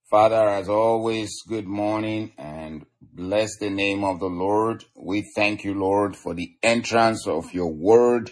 Father, as always, good morning and bless the name of the Lord. We thank you, Lord, for the entrance of your word.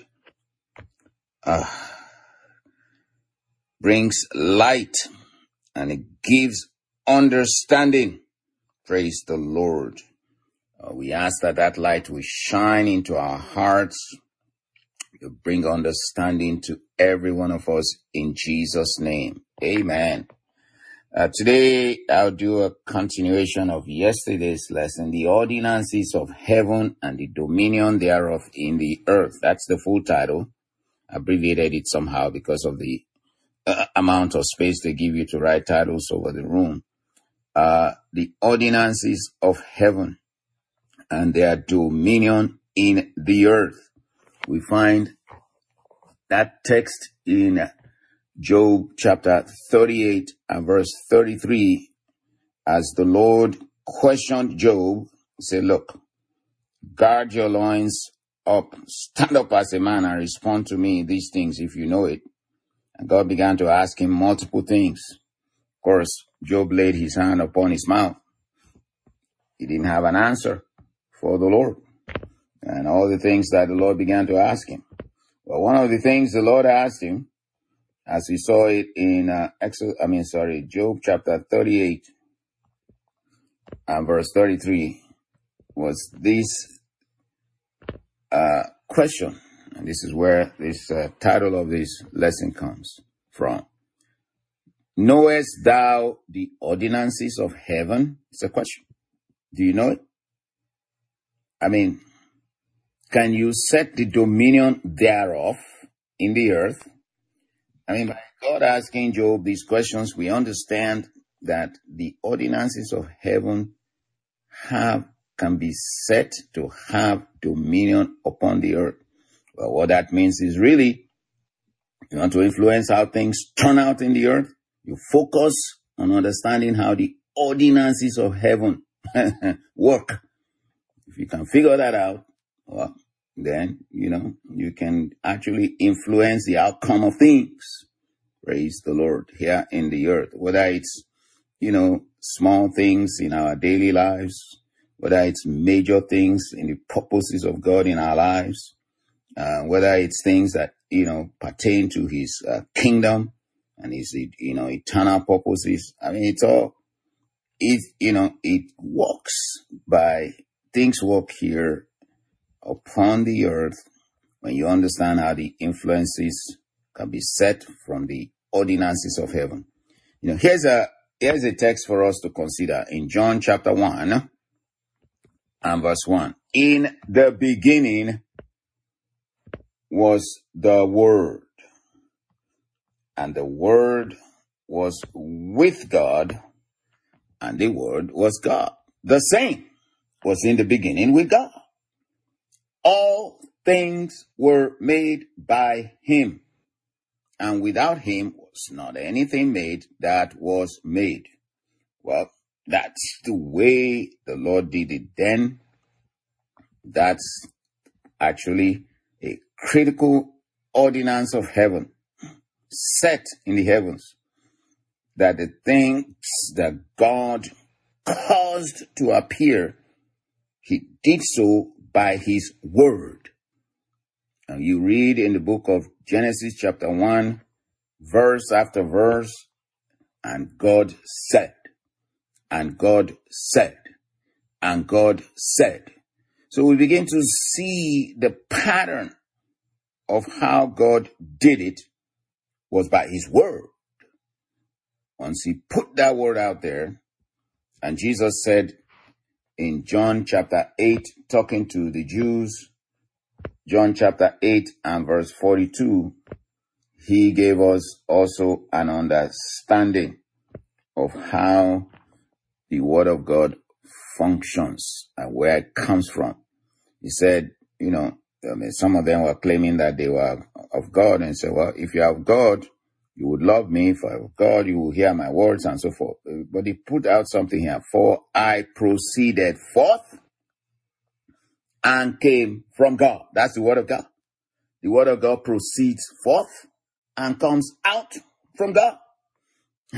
Brings light and it gives understanding. Praise the Lord. We ask that light will shine into our hearts. You bring understanding to every one of us in Jesus' name. Amen. Today, I'll do a continuation of yesterday's lesson, the ordinances of heaven and the dominion thereof in the earth. That's the full title. I abbreviated it somehow because of the amount of space they give you to write titles over the room. The ordinances of heaven and their dominion in the earth. We find that text in Job chapter 38 and verse 33, as the Lord questioned Job, he said, look, guard your loins up, stand up as a man and respond to me these things if you know it. And God began to ask him multiple things. Of course, Job laid his hand upon his mouth. He didn't have an answer for the Lord. And all the things that the Lord began to ask him. Well, one of the things the Lord asked him, as we saw it in Job chapter 38 and verse 33, was this question. And this is where this title of this lesson comes from. Knowest thou the ordinances of heaven? It's a question. Do you know it? Can you set the dominion thereof in the earth? By God asking Job these questions, we understand that the ordinances of heaven can be set to have dominion upon the earth. Well, what that means is really, you want to influence how things turn out in the earth, you focus on understanding how the ordinances of heaven work. If you can figure that out, well, then, you can actually influence the outcome of things. Praise the Lord here in the earth. Whether it's, small things in our daily lives, whether it's major things in the purposes of God in our lives, whether it's things that, pertain to his kingdom and his, eternal purposes. It works by things work here upon the earth when you understand how the influences can be set from the ordinances of heaven. Here's a text for us to consider in John chapter 1 and verse 1. In the beginning was the Word, and the Word was with God, and the Word was God. The same was in the beginning with God. All things were made by him, and without him was not anything made that was made. Well, that's the way the Lord did it then. That's actually a critical ordinance of heaven, set in the heavens, that the things that God caused to appear, he did so by his word. And you read in the book of Genesis chapter 1, verse after verse, and God said, and God said, and God said. So we begin to see the pattern of how God did it was by his word. Once he put that word out there, and Jesus said in John chapter 8, talking to the Jews, John chapter 8 and verse 42, he gave us also an understanding of how the word of God functions and where it comes from. He said, some of them were claiming that they were of God and said, well, if you are of God, you would love me. If I'm of God, you will hear my words and so forth. But he put out something here. For I proceeded forth and came from God. That's the word of God. The word of God proceeds forth and comes out from God.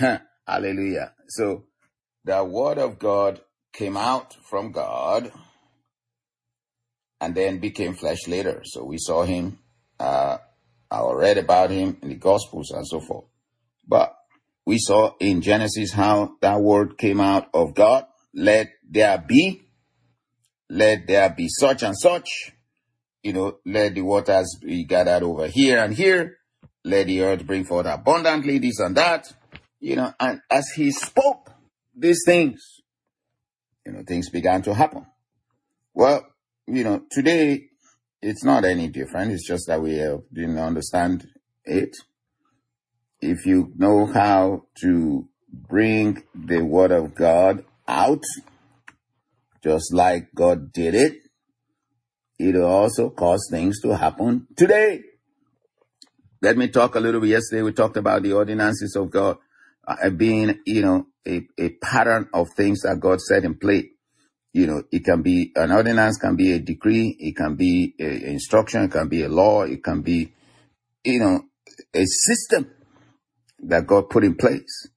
Hallelujah. So the word of God came out from God and then became flesh later. So we saw him, I read about him in the Gospels and so forth. But we saw in Genesis how that word came out of God. Let there be such and such. Let the waters be gathered over here and here. Let the earth bring forth abundantly, this and that. And as he spoke these things, things began to happen. Well, today it's not any different. It's just that we didn't understand it. If you know how to bring the word of God out, just like God did it, it'll also cause things to happen today. Let me talk a little bit. Yesterday we talked about the ordinances of God being, a pattern of things that God set in place. It can be, an ordinance can be a decree, it can be an instruction, it can be a law, it can be, a system that God put in place.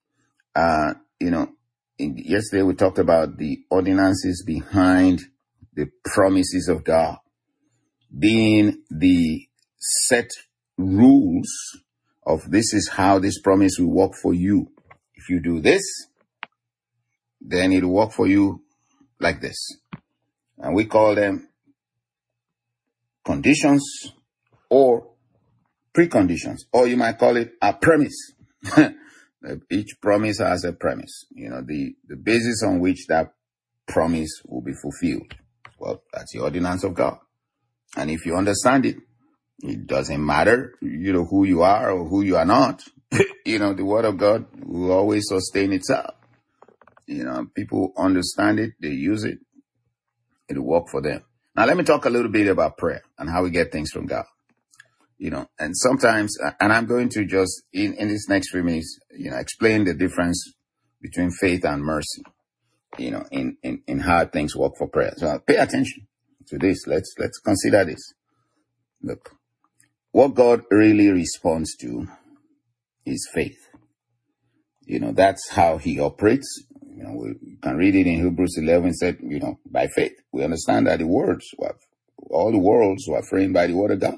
Yesterday we talked about the ordinances behind the promises of God being the set rules of this is how this promise will work for you. If you do this, then it will work for you like this. And we call them conditions or preconditions, or you might call it a premise. Each promise has a premise, the basis on which that promise will be fulfilled. Well, that's the ordinance of God. And if you understand it, it doesn't matter, who you are or who you are not. The word of God will always sustain itself. People understand it, they use it, it'll work for them. Now, let me talk a little bit about prayer and how we get things from God. And sometimes, and I'm going to just, in this next few minutes, explain the difference between faith and mercy, in how things work for prayer. So pay attention to this. Let's consider this. Look, what God really responds to is faith. That's how he operates. We can read it in Hebrews 11, said, by faith. We understand that all the worlds were framed by the word of God.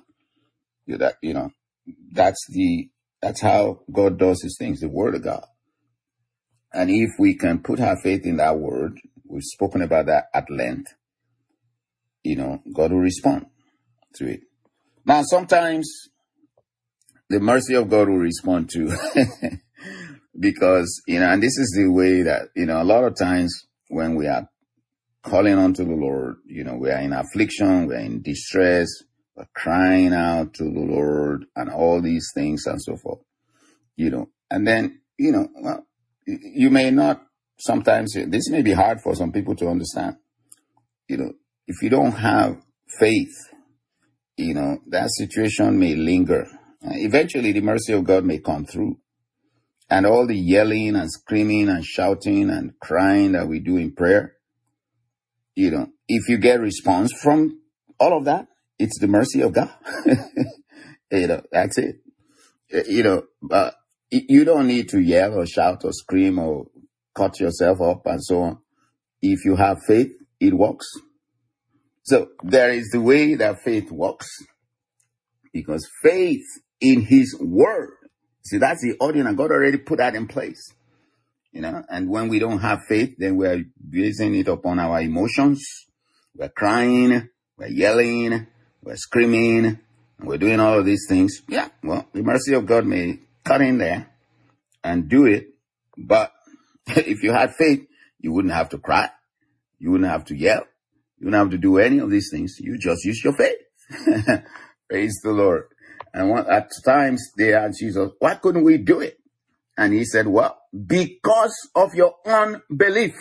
That's how God does his things, the word of God. And if we can put our faith in that word, we've spoken about that at length, God will respond to it. Now, sometimes the mercy of God will respond to, because, and this is the way that, a lot of times when we are calling unto the Lord, we are in affliction, we are in distress, we're crying out to the Lord and all these things and so forth, and then, well, you may not sometimes, this may be hard for some people to understand, if you don't have faith, that situation may linger. Eventually the mercy of God may come through, and all the yelling and screaming and shouting and crying that we do in prayer, if you get response from all of that, it's the mercy of God. That's it. But you don't need to yell or shout or scream or cut yourself up and so on. If you have faith, it works. So there is the way that faith works, because faith in his word, see, that's the ordinance. God already put that in place. And when we don't have faith, then we're basing it upon our emotions. We're crying, we're yelling, we're screaming, and we're doing all of these things. Yeah, well, the mercy of God may cut in there and do it. But if you had faith, you wouldn't have to cry. You wouldn't have to yell. You wouldn't have to do any of these things. You just use your faith. Praise the Lord. And at times they asked Jesus, why couldn't we do it? And he said, well, because of your unbelief.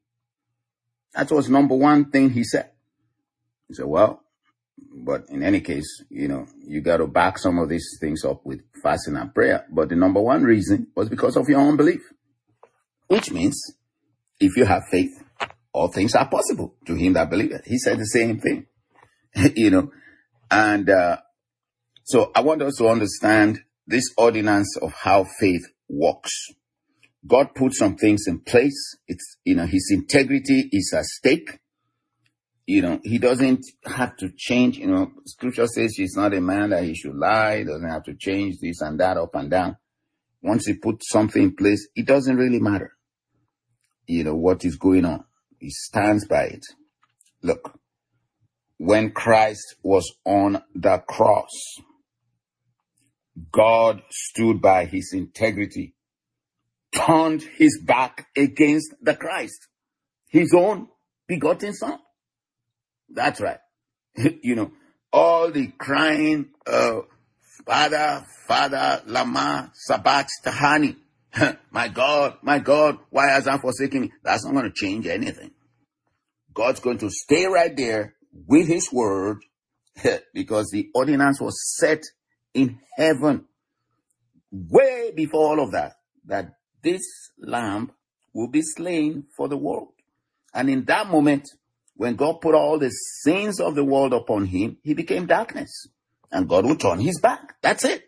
That was number one thing he said. He said, well, but in any case, you got to back some of these things up with fasting and prayer. But the number one reason was because of your unbelief, which means if you have faith, all things are possible to him that believeth. He said the same thing, and so I want us to understand this ordinance of how faith works. God put some things in place. It's, his integrity is at stake. He doesn't have to change. Scripture says he's not a man that he should lie. He doesn't have to change this and that up and down. Once he puts something in place, it doesn't really matter, what is going on. He stands by it. Look, when Christ was on the cross, God stood by his integrity, turned his back against the Christ, his own begotten son. That's right. All the crying, Father, Lama, Sabat, Tahani. My God, why has thou forsaken me? That's not going to change anything. God's going to stay right there with his word because the ordinance was set in heaven way before all of that this lamb will be slain for the world. And in that moment, when God put all the sins of the world upon him, he became darkness. And God will turn his back. That's it.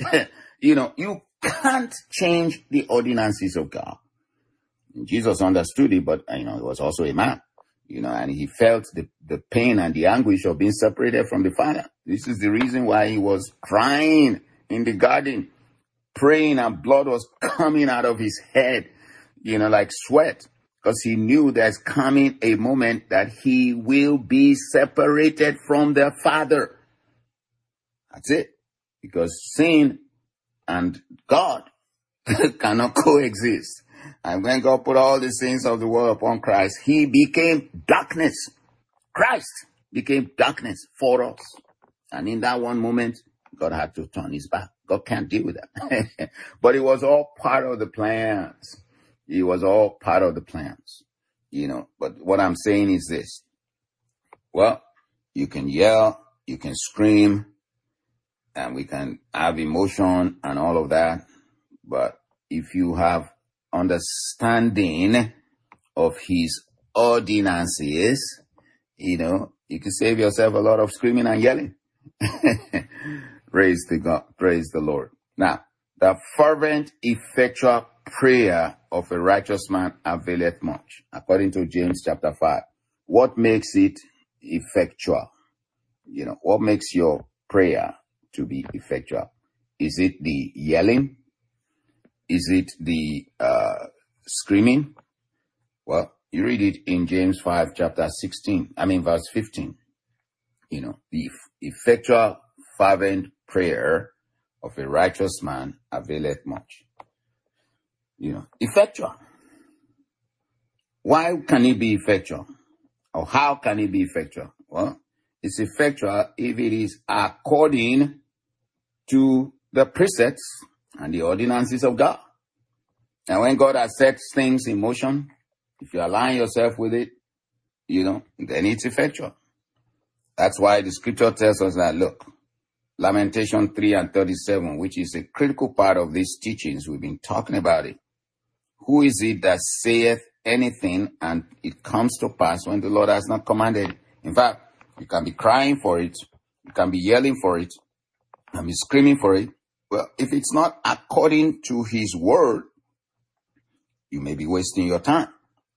You can't change the ordinances of God. Jesus understood it, but, he was also a man. And he felt the pain and the anguish of being separated from the Father. This is the reason why he was crying in the garden, praying, and blood was coming out of his head, like sweat. Because he knew there's coming a moment that he will be separated from the Father. That's it. Because sin and God cannot coexist. And when God put all the sins of the world upon Christ, he became darkness. Christ became darkness for us. And in that one moment, God had to turn his back. God can't deal with that. But it was all part of the plans. It was all part of the plans, But what I'm saying is this. Well, you can yell, you can scream, and we can have emotion and all of that. But if you have understanding of his ordinances, you can save yourself a lot of screaming and yelling. Praise to God. Praise the Lord. Now, the fervent, effectual prayer of a righteous man availeth much, according to James chapter 5. What makes it effectual? What makes your prayer to be effectual? Is it the yelling? Is it the screaming? Well, you read it in James 5 verse 15. The effectual, fervent prayer of a righteous man availeth much. Effectual. Why can it be effectual? Or how can it be effectual? Well, it's effectual if it is according to the precepts and the ordinances of God. And when God has set things in motion, if you align yourself with it, then it's effectual. That's why the scripture tells us that, look, Lamentation 3:37, which is a critical part of these teachings, we've been talking about it. Who is it that saith anything and it comes to pass when the Lord has not commanded? In fact, you can be crying for it. You can be yelling for it. You can be screaming for it. Well, if it's not according to his word, you may be wasting your time.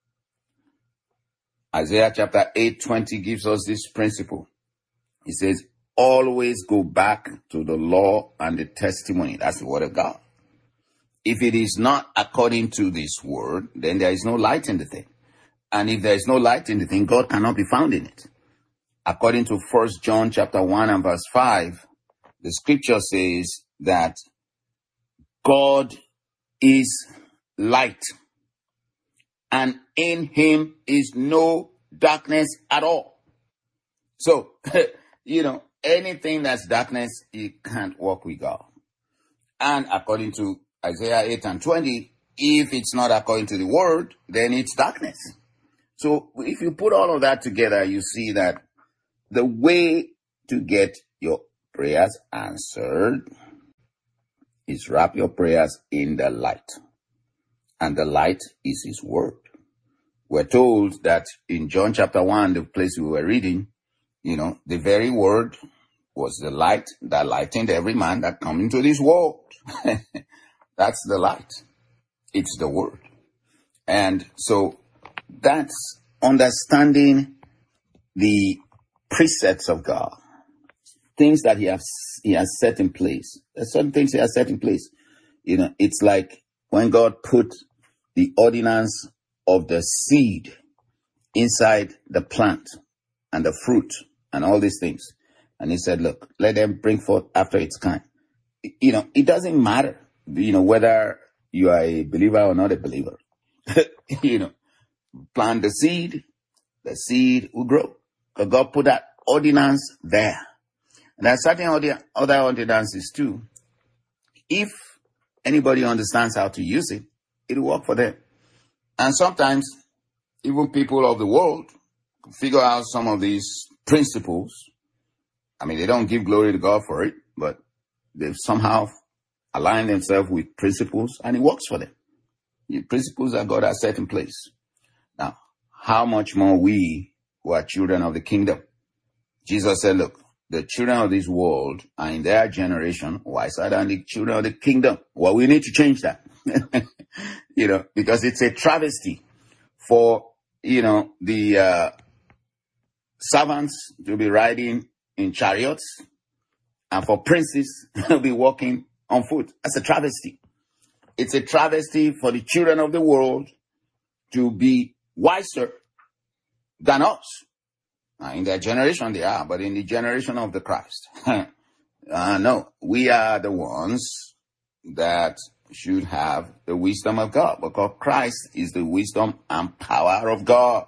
Isaiah chapter 8:20 gives us this principle. It says, always go back to the law and the testimony. That's the word of God. If it is not according to this word, then there is no light in the thing. And if there is no light in the thing, God cannot be found in it. According to 1 John chapter 1 and verse 5, the scripture says that God is light, and in him is no darkness at all. So, anything that's darkness, it can't work with God. And according to Isaiah 8:20, if it's not according to the word, then it's darkness. So if you put all of that together, you see that the way to get your prayers answered is wrap your prayers in the light. And the light is his word. We're told that in John chapter 1, the place we were reading, the very word was the light that lightened every man that come into this world. That's the light. It's the word. And so that's understanding the precepts of God, things that he has set in place. There's certain things he has set in place. It's like when God put the ordinance of the seed inside the plant and the fruit and all these things. And he said, look, let them bring forth after its kind. It doesn't matter, whether you are a believer or not a believer. Plant the seed will grow. Because God put that ordinance there. And there are certain other ordinances too. If anybody understands how to use it, it will work for them. And sometimes even people of the world figure out some of these principles. I mean, they don't give glory to God for it, but they've somehow aligned themselves with principles, and it works for them. The principles that God has set in place. Now, how much more we who are children of the kingdom? Jesus said, look, the children of this world are in their generation wiser than the children of the kingdom. Well, we need to change that, because it's a travesty for, the servants to be riding in chariots and for princes to be walking on foot. That's a travesty. It's a travesty for the children of the world to be wiser than us. Now, in their generation they are, but in the generation of the Christ, no, we are the ones that should have the wisdom of God, because Christ is the wisdom and power of God.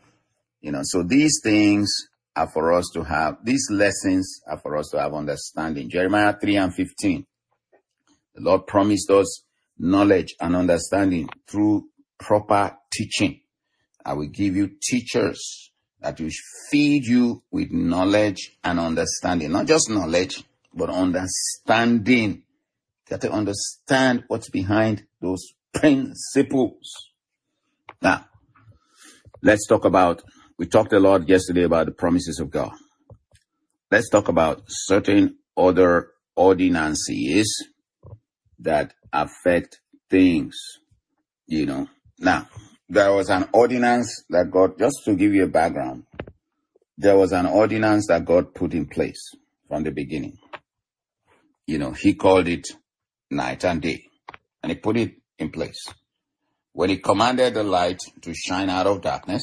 So these things are for us to have, these lessons are for us to have understanding. Jeremiah 3:15. The Lord promised us knowledge and understanding through proper teaching. I will give you teachers that will feed you with knowledge and understanding. Not just knowledge, but understanding. You got to understand what's behind those principles. Now, let's talk about, we talked a lot yesterday about the promises of God. Let's talk about certain other ordinances that affect things, Now, there was an ordinance that God, just to give you a background, there was an ordinance that God put in place from the beginning. He called it night and day, and he put it in place. When he commanded the light to shine out of darkness,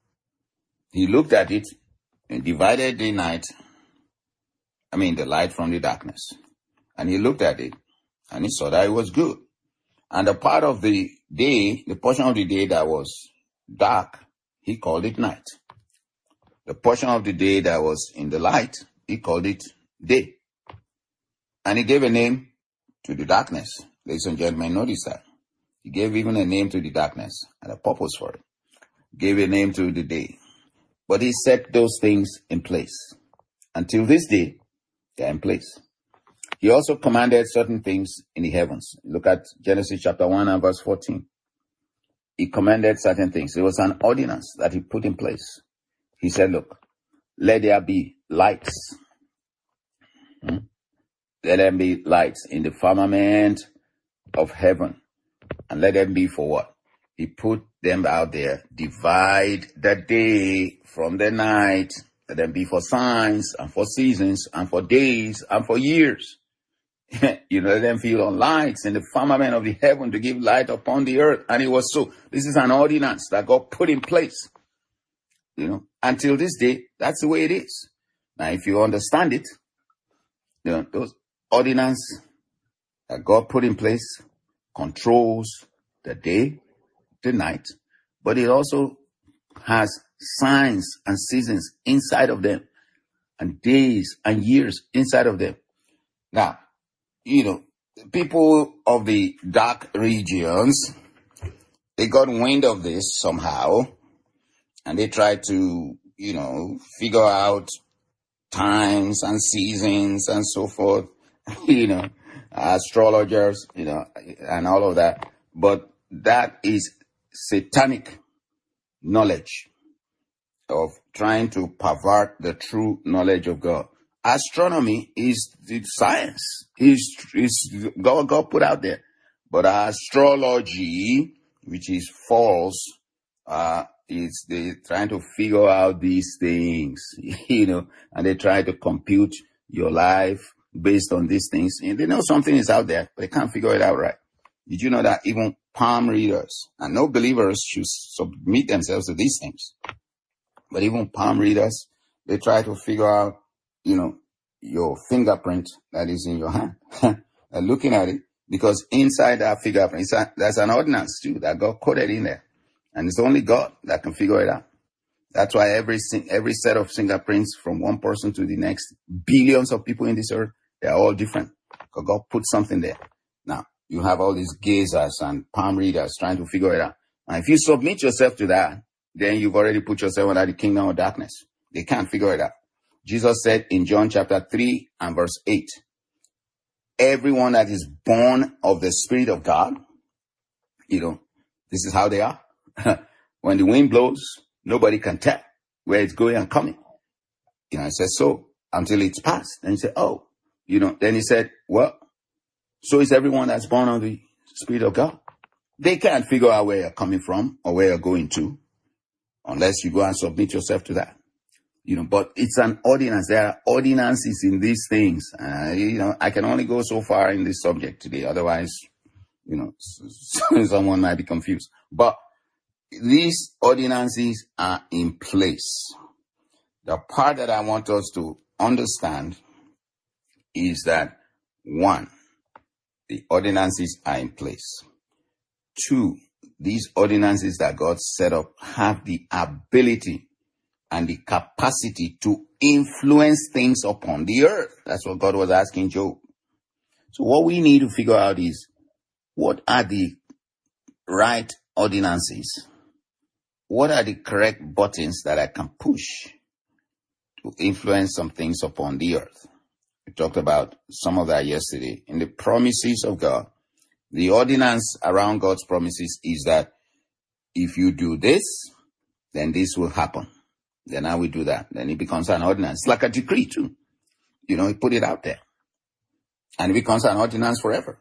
he looked at it and divided the light from the darkness. And he looked at it and he saw that it was good. And the part of the day, the portion of the day that was dark, he called it night. The portion of the day that was in the light, he called it day. And he gave a name to the darkness. Ladies and gentlemen, notice that. He gave even a name to the darkness and a purpose for it. Gave a name to the day. But he set those things in place. Until this day, they are in place. He also commanded certain things in the heavens. Look at Genesis chapter 1 and verse 14. He commanded certain things. It was an ordinance that he put in place. He said, look, let there be lights. Let them be lights in the firmament of heaven. And let them be for what? He put them out there. Divide the day from the night. Let them be for signs and for seasons and for days and for years. Let them feel on lights in the firmament of the heaven to give light upon the earth. And it was so. This is an ordinance that God put in place. Until this day, that's the way it is. Now, if you understand it, those ordinances that God put in place controls the day, the night, but it also has signs and seasons inside of them, and days and years inside of them. Now, people of the dark regions, they got wind of this somehow, and they tried to, figure out times and seasons and so forth, astrologers, and all of that. But that is satanic knowledge of trying to pervert the true knowledge of God. Astronomy is the science. God put out there. But astrology, which is false, it's they trying to figure out these things, and they try to compute your life based on these things. And they know something is out there, but they can't figure it out right. Did you know that even palm readers, and no believers should submit themselves to these things, but even palm readers, they try to figure out, your fingerprint that is in your hand, and looking at it, because inside that fingerprint, there's an ordinance too that got coded in there. And it's only God that can figure it out. That's why every set of fingerprints from one person to the next, billions of people in this earth, they're all different. Because God put something there. Now, you have all these gazers and palm readers trying to figure it out. And if you submit yourself to that, then you've already put yourself under the kingdom of darkness. They can't figure it out. Jesus said in John chapter 3 and verse 8, everyone that is born of the Spirit of God, this is how they are. When the wind blows, nobody can tell where it's going and coming. It says so until it's past. Then you say, then he said, well, so is everyone that's born of the Spirit of God. They can't figure out where you're coming from or where you're going to unless you go and submit yourself to that. But it's an ordinance. There are ordinances in these things. I can only go so far in this subject today. Otherwise, someone might be confused. But these ordinances are in place. The part that I want us to understand is that, 1, the ordinances are in place. 2, these ordinances that God set up have the ability and the capacity to influence things upon the earth. That's what God was asking Job. So what we need to figure out is, what are the right ordinances? What are the correct buttons that I can push to influence some things upon the earth? We talked about some of that yesterday. In the promises of God, the ordinance around God's promises is that if you do this, then this will happen. Then I will do that. Then it becomes an ordinance. It's like a decree too. He put it out there. And it becomes an ordinance forever.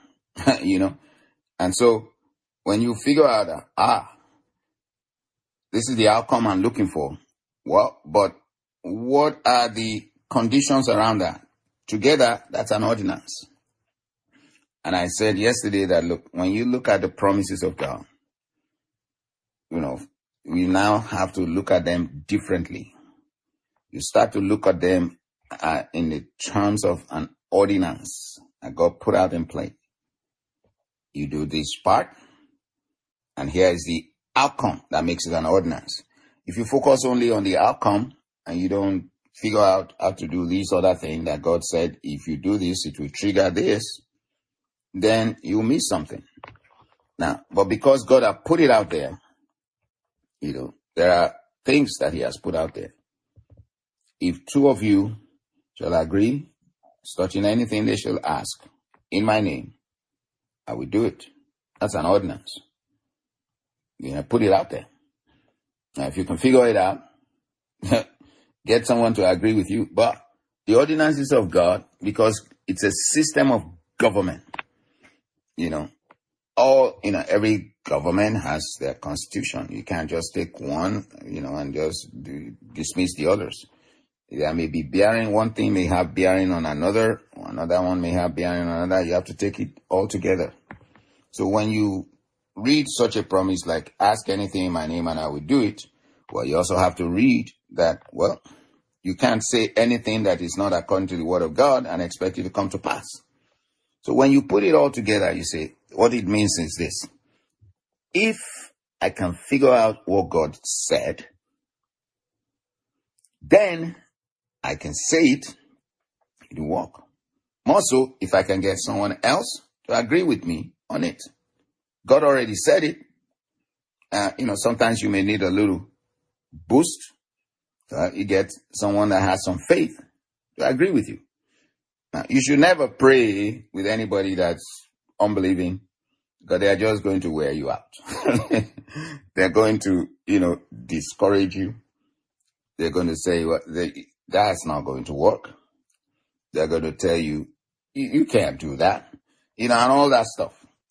And so when you figure out that, this is the outcome I'm looking for. Well, but what are the conditions around that? Together, that's an ordinance. And I said yesterday that, look, when you look at the promises of God, we now have to look at them differently. You start to look at them in the terms of an ordinance that God put out in place. You do this part, and here is the outcome that makes it an ordinance. If you focus only on the outcome and you don't figure out how to do this other thing that God said, if you do this, it will trigger this, then you miss something. Now, but because God has put it out there, there are things that he has put out there. If 2 of you shall agree, touching anything they shall ask in my name, I will do it. That's an ordinance. Put it out there. Now, if you can figure it out, get someone to agree with you. But the ordinances of God, because it's a system of government, every government has their constitution. You can't just take one, and just dismiss the others. There may be bearing, one thing may have bearing on another one may have bearing on another. You have to take it all together. So when you read such a promise like, ask anything in my name and I will do it, well, you also have to read that, well, you can't say anything that is not according to the word of God and expect it to come to pass. So when you put it all together, you say, what it means is this. If I can figure out what God said, then I can say it will work. More so, if I can get someone else to agree with me on it. God already said it. Sometimes you may need a little boost. You get someone that has some faith to agree with you. Now, you should never pray with anybody that's unbelieving, because they are just going to wear you out. They're going to, discourage you. They're going to say, well, that's not going to work. They're going to tell you, you can't do that, and all that stuff.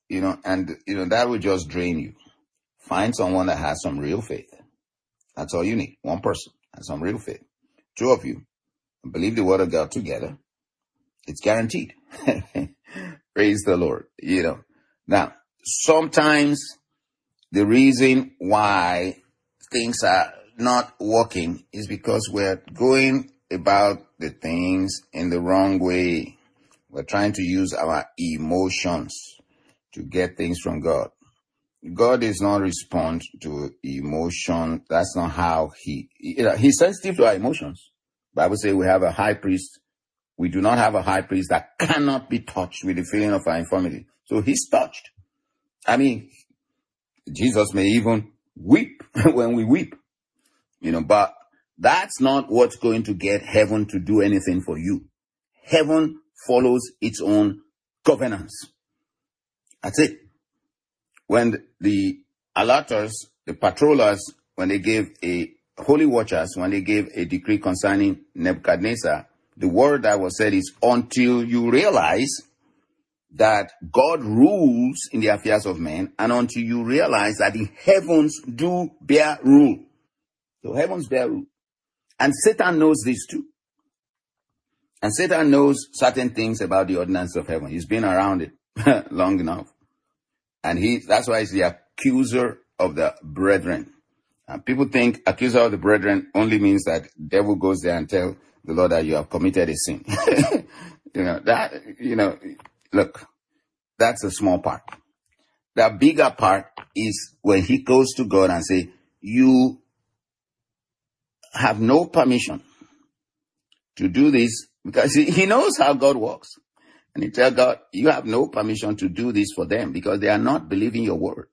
and that will just drain you. Find someone that has some real faith. That's all you need. One person has some real faith. Two of you believe the word of God together. It's guaranteed. Praise the Lord. Now, sometimes the reason why things are not working is because we're going about the things in the wrong way. We're trying to use our emotions to get things from God. God does not respond to emotion. That's not how he's sensitive to our emotions. The Bible says we have a high priest. We do not have a high priest that cannot be touched with the feeling of our infirmity. So he's touched. I mean, Jesus may even weep when we weep, but that's not what's going to get heaven to do anything for you. Heaven follows its own governance. That's it. When the alerters, the patrollers, when they gave holy watchers, when they gave a decree concerning Nebuchadnezzar, the word that was said is, until you realize that God rules in the affairs of men, and until you realize that the heavens do bear rule. So heavens bear rule. And Satan knows this too. And Satan knows certain things about the ordinance of heaven. He's been around it long enough. And that's why he's the accuser of the brethren. People think accuser of the brethren only means that the devil goes there and tell the Lord that you have committed a sin. Look, that's a small part. The bigger part is when he goes to God and say, you have no permission to do this, because he knows how God works. And he tells God, you have no permission to do this for them because they are not believing your word.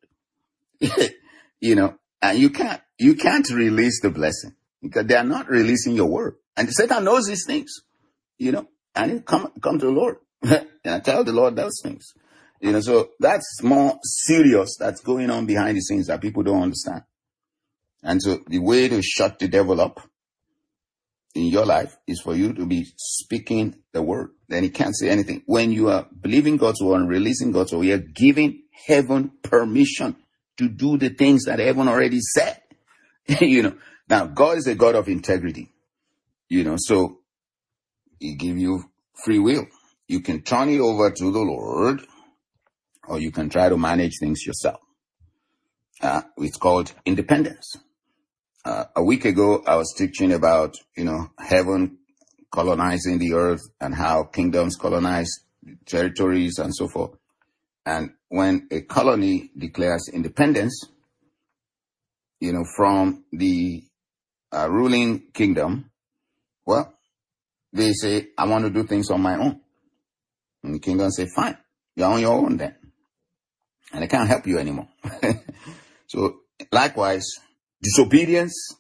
And you can't release the blessing because they are not releasing your word. And Satan knows these things, and you come to the Lord and tell the Lord those things. So that's more serious that's going on behind the scenes that people don't understand. And so the way to shut the devil up in your life is for you to be speaking the word. Then he can't say anything. When you are believing God's word and releasing God's word, you are giving heaven permission to do the things that heaven already said. Now God is a God of integrity. So he give you free will. You can turn it over to the Lord, or you can try to manage things yourself. It's called independence. A week ago, I was teaching about, heaven colonizing the earth and how kingdoms colonize territories and so forth. And when a colony declares independence, from the ruling kingdom, well, they say, I want to do things on my own. And the kingdom say, fine, you're on your own then. And they can't help you anymore. So likewise, disobedience,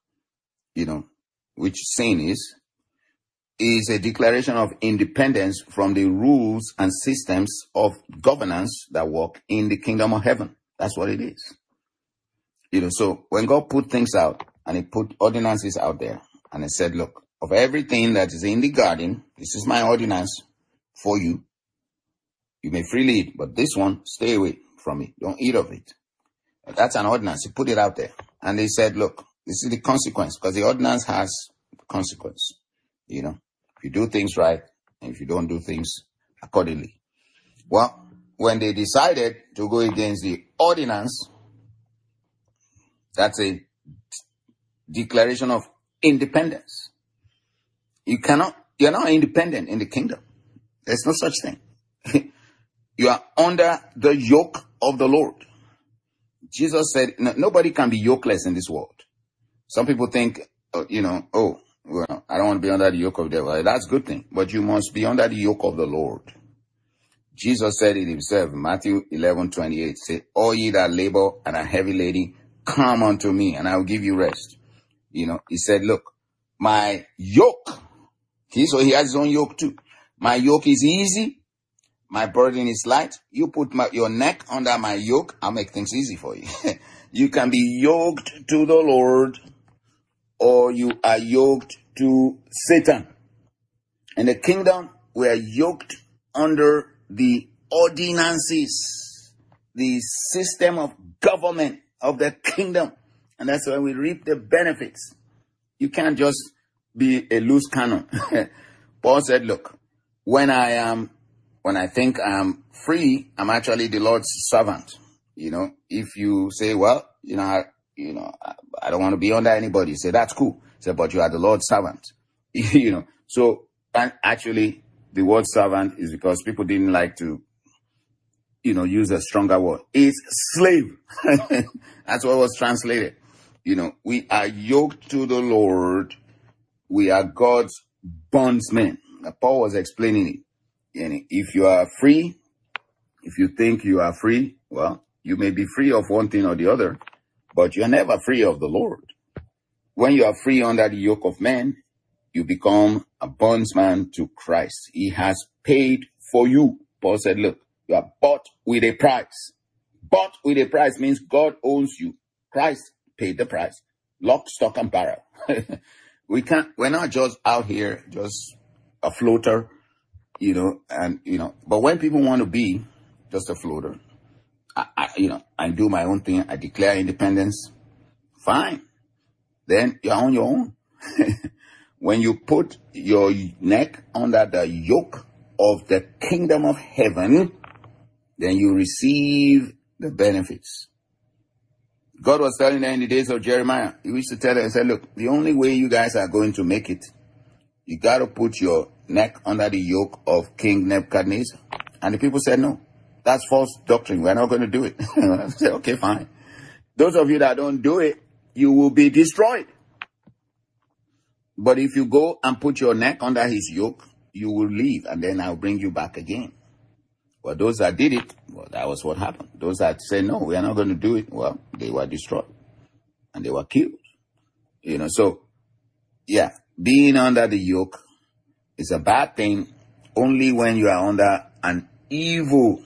which sin is a declaration of independence from the rules and systems of governance that work in the kingdom of heaven. That's what it is. So when God put things out and he put ordinances out there and he said, look, of everything that is in the garden, this is my ordinance for you. You may freely eat, but this one, stay away from it. Don't eat of it. That's an ordinance. He put it out there. And they said, look, this is the consequence, because the ordinance has consequence. If you do things right, and if you don't do things accordingly. Well, when they decided to go against the ordinance, that's a declaration of independence. You're not independent in the kingdom. There's no such thing. You are under the yoke of the Lord. Jesus said, nobody can be yokeless in this world. Some people think, I don't want to be under the yoke of the devil. That's a good thing. But you must be under the yoke of the Lord. Jesus said it himself, Matthew 11:28, say, all ye that labor and are heavy laden, come unto me and I will give you rest. He said, look, my yoke, he has his own yoke too. My yoke is easy. My burden is light. You put your neck under my yoke, I'll make things easy for you. You can be yoked to the Lord, or you are yoked to Satan. In the kingdom, we are yoked under the ordinances the system of government of the kingdom. And that's why we reap the benefits. You can't just be a loose cannon. Paul said, look, when I think I am free, I'm actually the Lord's servant. If you say, well, I don't want to be under anybody, say, that's cool. Say, but you are the Lord's servant. So, and actually, the word servant is because people didn't like to, use a stronger word. It's slave. That's what was translated. We are yoked to the Lord. We are God's bondsmen. Paul was explaining it. If you are free, if you think you are free, well, you may be free of one thing or the other, but you're never free of the Lord. When you are free under the yoke of man, you become a bondsman to Christ. He has paid for you. Paul said, look, you are bought with a price. Bought with a price means God owns you. Christ paid the price. Lock, stock, and barrel. We're not just out here, just a floater, but when people want to be just a floater, I do my own thing. I declare independence. Fine. Then you're on your own. When you put your neck under the yoke of the kingdom of heaven, then you receive the benefits. God was telling them in the days of Jeremiah, he used to tell them, he said, look, the only way you guys are going to make it, you got to put your neck under the yoke of King Nebuchadnezzar. And the people said, no, that's false doctrine. We're not going to do it. I said, okay, fine. Those of you that don't do it, you will be destroyed. But if you go and put your neck under his yoke, you will leave, and then I'll bring you back again. Well, those that did it, well, that was what happened. Those that said, no, we are not going to do it, well, they were destroyed. And they were killed. So, yeah, being under the yoke is a bad thing only when you are under an evil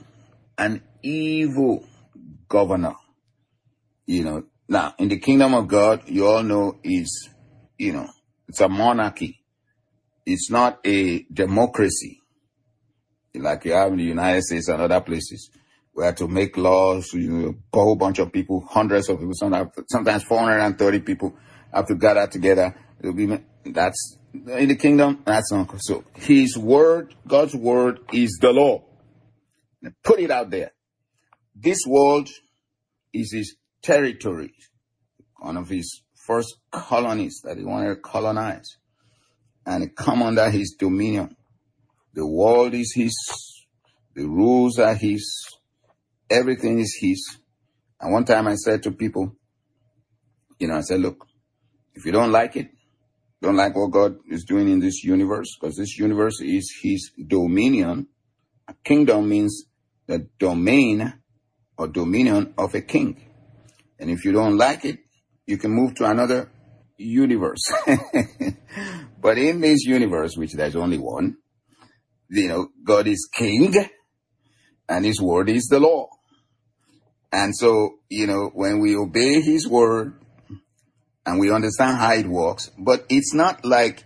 governor. Now, in the kingdom of God, you all know is, it's a monarchy. It's not a democracy like you have in the United States and other places, where to make laws, a whole bunch of people, hundreds of people, sometimes 430 people have to gather together. That's in the kingdom. That's not so. His word, God's word, is the law. Put it out there. This world is his territory. One of his first colonies that he wanted to colonize, and it come under his dominion. The world is his. The rules are his. Everything is his. And one time I said to people, I said, look, if you don't like it, don't like what God is doing in this universe, because this universe is his dominion. A kingdom means the domain or dominion of a king. And if you don't like it, you can move to another universe. But in this universe, which there's only one, God is king and his word is the law. And so, when we obey his word and we understand how it works, but it's not like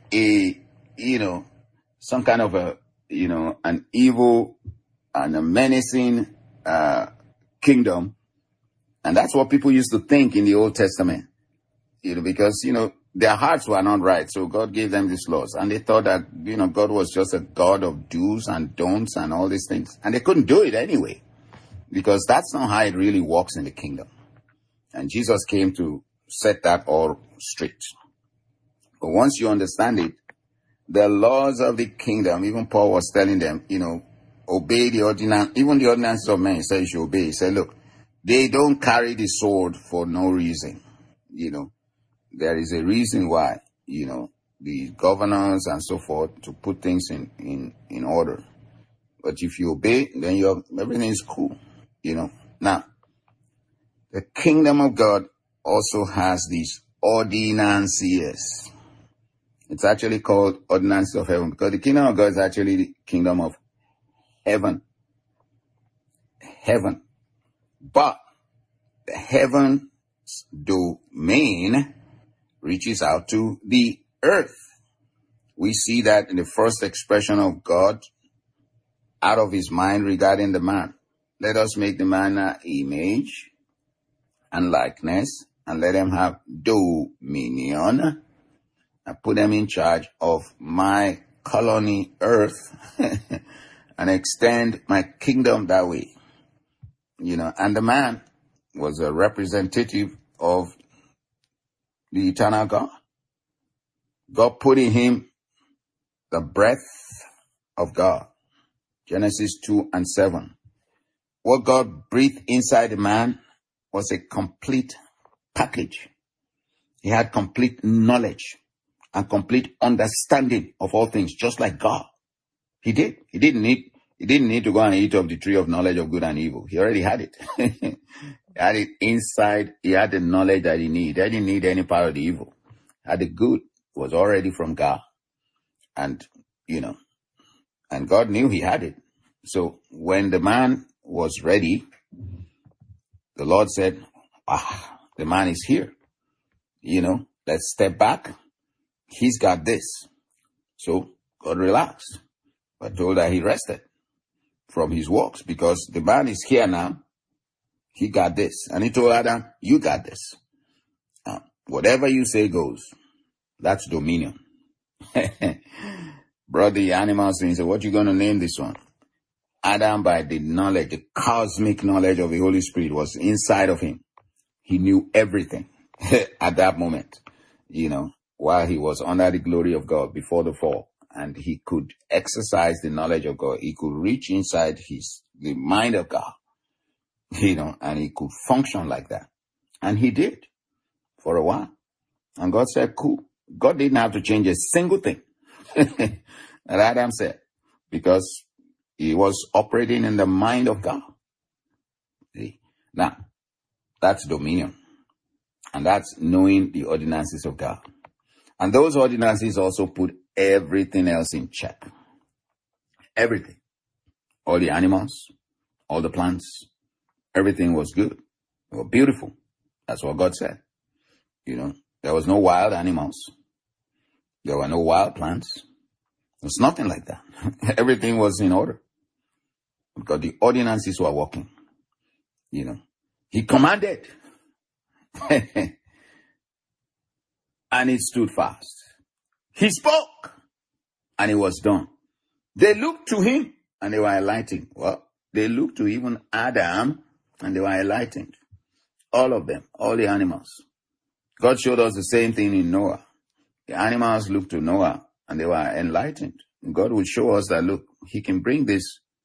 some kind of an evil and a menacing kingdom. And that's what people used to think in the Old Testament, because, their hearts were not right. So God gave them these laws. And they thought that, God was just a God of do's and don'ts and all these things. And they couldn't do it anyway, because that's not how it really works in the kingdom. And Jesus came to set that all straight. But once you understand it, the laws of the kingdom, even Paul was telling them, obey the ordinance, even the ordinances of men. He said you should obey. He said, look, they don't carry the sword for no reason. There is a reason why, the governors and so forth, to put things in order. But if you obey, then everything is cool, Now, the kingdom of God also has these ordinances. It's actually called ordinances of heaven, because the kingdom of God is actually the kingdom of heaven. Heaven. But the heaven's domain reaches out to the earth. We see that in the first expression of God out of his mind regarding the man. let us make the man in our image and likeness, and let them have dominion, and put them in charge of my colony earth and extend my kingdom that way. And the man was a representative of the eternal God. God put in him the breath of God. Genesis 2:7. What God breathed inside the man was a complete package. He had complete knowledge and complete understanding of all things, just like God. He did. He didn't need to go and eat of the tree of knowledge of good and evil. He already had it. He had it inside. He had the knowledge that he needed. He didn't need any part of the evil. Had the good was already from God. And, and God knew he had it. So when the man was ready, the Lord said, the man is here. Let's step back. He's got this. So God relaxed, but told that he rested from his works because the man is here now. He got this. And he told Adam, you got this. Whatever you say goes. That's dominion. Brought the animals and he said, what you going to name this one? Adam, by the knowledge, the cosmic knowledge of the Holy Spirit was inside of him. He knew everything at that moment, while he was under the glory of God before the fall. And he could exercise the knowledge of God. He could reach inside the mind of God, and he could function like that. And he did for a while. And God said, cool. God didn't have to change a single thing that Adam said, because he was operating in the mind of God. See? Now, that's dominion. And that's knowing the ordinances of God. And those ordinances also put everything else in check. Everything. All the animals, all the plants, everything was good. They were beautiful. That's what God said. There was no wild animals. There were no wild plants. There was nothing like that. Everything was in order. Because the ordinances were working. He commanded. And it stood fast. He spoke. And it was done. They looked to him and they were enlightened. Well, they looked to even Adam and they were enlightened. All of them, all the animals. God showed us the same thing in Noah. The animals looked to Noah and they were enlightened. And God will show us that, look, he can bring this,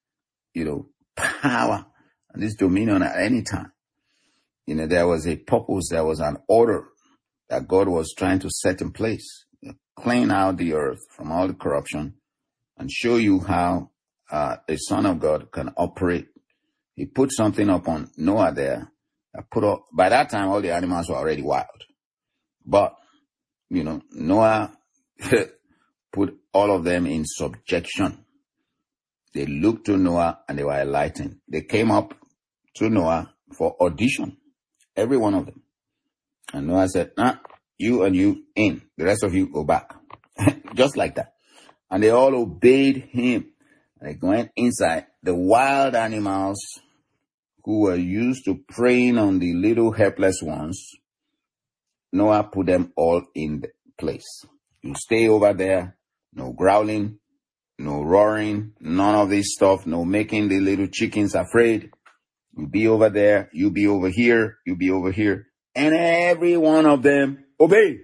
power and this dominion at any time. There was a purpose, there was an order that God was trying to set in place. Clean out the earth from all the corruption and show you how a son of God can operate. He put something upon Noah there. By that time, all the animals were already wild. But, Noah put all of them in subjection. They looked to Noah and they were enlightened. They came up to Noah for audition. Every one of them. And Noah said, you and you in. The rest of you go back. Just like that. And they all obeyed him. They went inside. The wild animals who were used to preying on the little helpless ones, Noah put them all in place. You stay over there. No growling. No roaring. None of this stuff. No making the little chickens afraid. You be over there. You be over here. You be over here. And every one of them obeyed.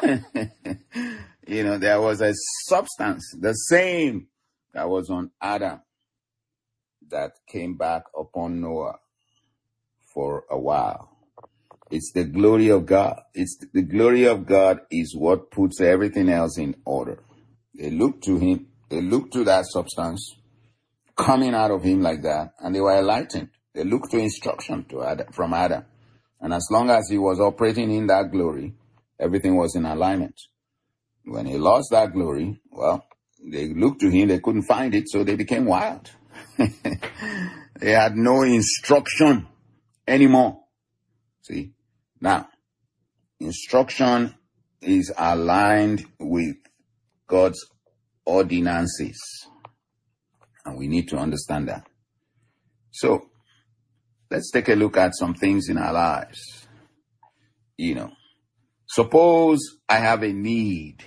There was a substance, the same that was on Adam, that came back upon Noah for a while. It's the glory of God. The glory of God is what puts everything else in order. They looked to him. They looked to that substance coming out of him like that, and they were enlightened. They looked to instruction from Adam. And as long as he was operating in that glory, everything was in alignment. When he lost that glory, well, they looked to him, they couldn't find it, so they became wild. They had no instruction anymore. See? Now, instruction is aligned with God's ordinances. And we need to understand that. So, let's take a look at some things in our lives. Suppose I have a need,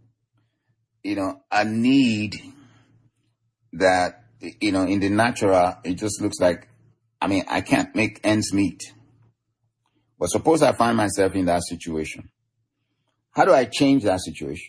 a need that, in the natural, it just looks like, I can't make ends meet. But suppose I find myself in that situation. How do I change that situation?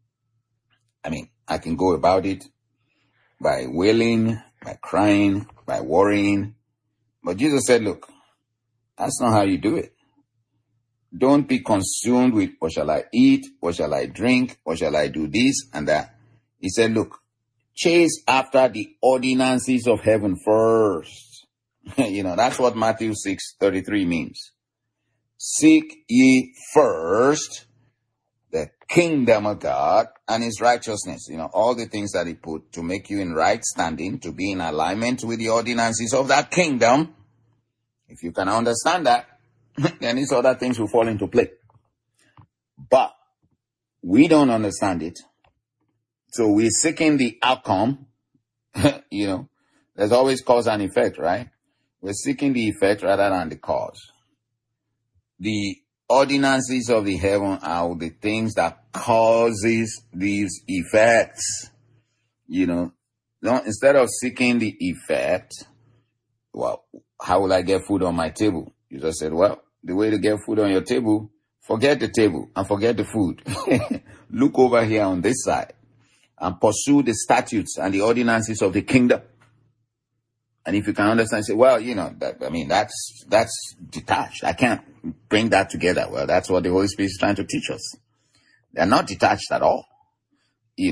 I can go about it by wailing, by crying, by worrying. But Jesus said, look, that's not how you do it. Don't be consumed with what shall I eat, what shall I drink, what shall I do this and that. He said, look, chase after the ordinances of heaven first. That's what Matthew 6:33 means. Seek ye first the kingdom of God and his righteousness. All the things that he put to make you in right standing, to be in alignment with the ordinances of that kingdom. If you can understand that, then these other things will fall into play. But we don't understand it. So we're seeking the outcome. There's always cause and effect, right? We're seeking the effect rather than the cause. The ordinances of the heaven are the things that causes these effects. Instead of seeking the effect, well, how will I get food on my table? You just said, well, the way to get food on your table, forget the table and forget the food. Look over here on this side and pursue the statutes and the ordinances of the kingdom. And if you can understand, say, well, that's detached. I can't bring that together. Well, that's what the Holy Spirit is trying to teach us. They're not detached at all. We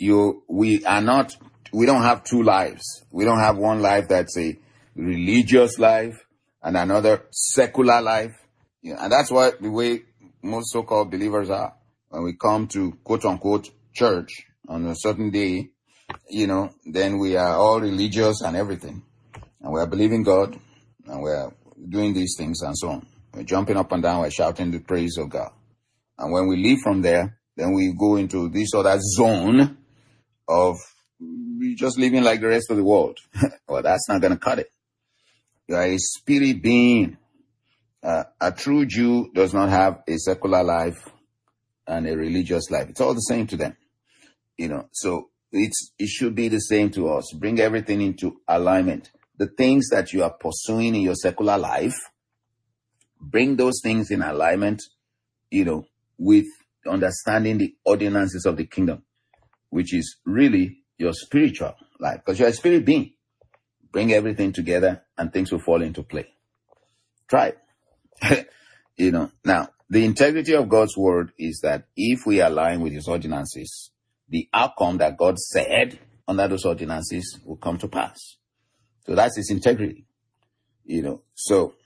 don't have two lives. We don't have one life that's a religious life and another secular life. And that's what the way most so-called believers are. When we come to quote-unquote church on a certain day, then we are all religious and everything. And we are believing God and we are doing these things and so on. We're jumping up and down, we're shouting the praise of God. And when we leave from there, then we go into this other zone of just living like the rest of the world. Well, that's not going to cut it. You are a spirit being. A true Jew does not have a secular life and a religious life. It's all the same to them. So it should be the same to us. Bring everything into alignment. The things that you are pursuing in your secular life, bring those things in alignment, with understanding the ordinances of the kingdom, which is really your spiritual life, because you're a spirit being. Bring everything together and things will fall into play. Try it. Now, the integrity of God's word is that if we align with his ordinances, the outcome that God said under those ordinances will come to pass. So that's his integrity. So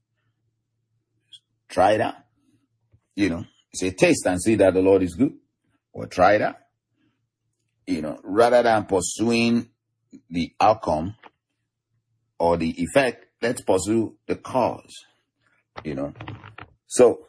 try it out. Say, taste and see that the Lord is good. Or try it out. Rather than pursuing the outcome or the effect, let's pursue the cause. So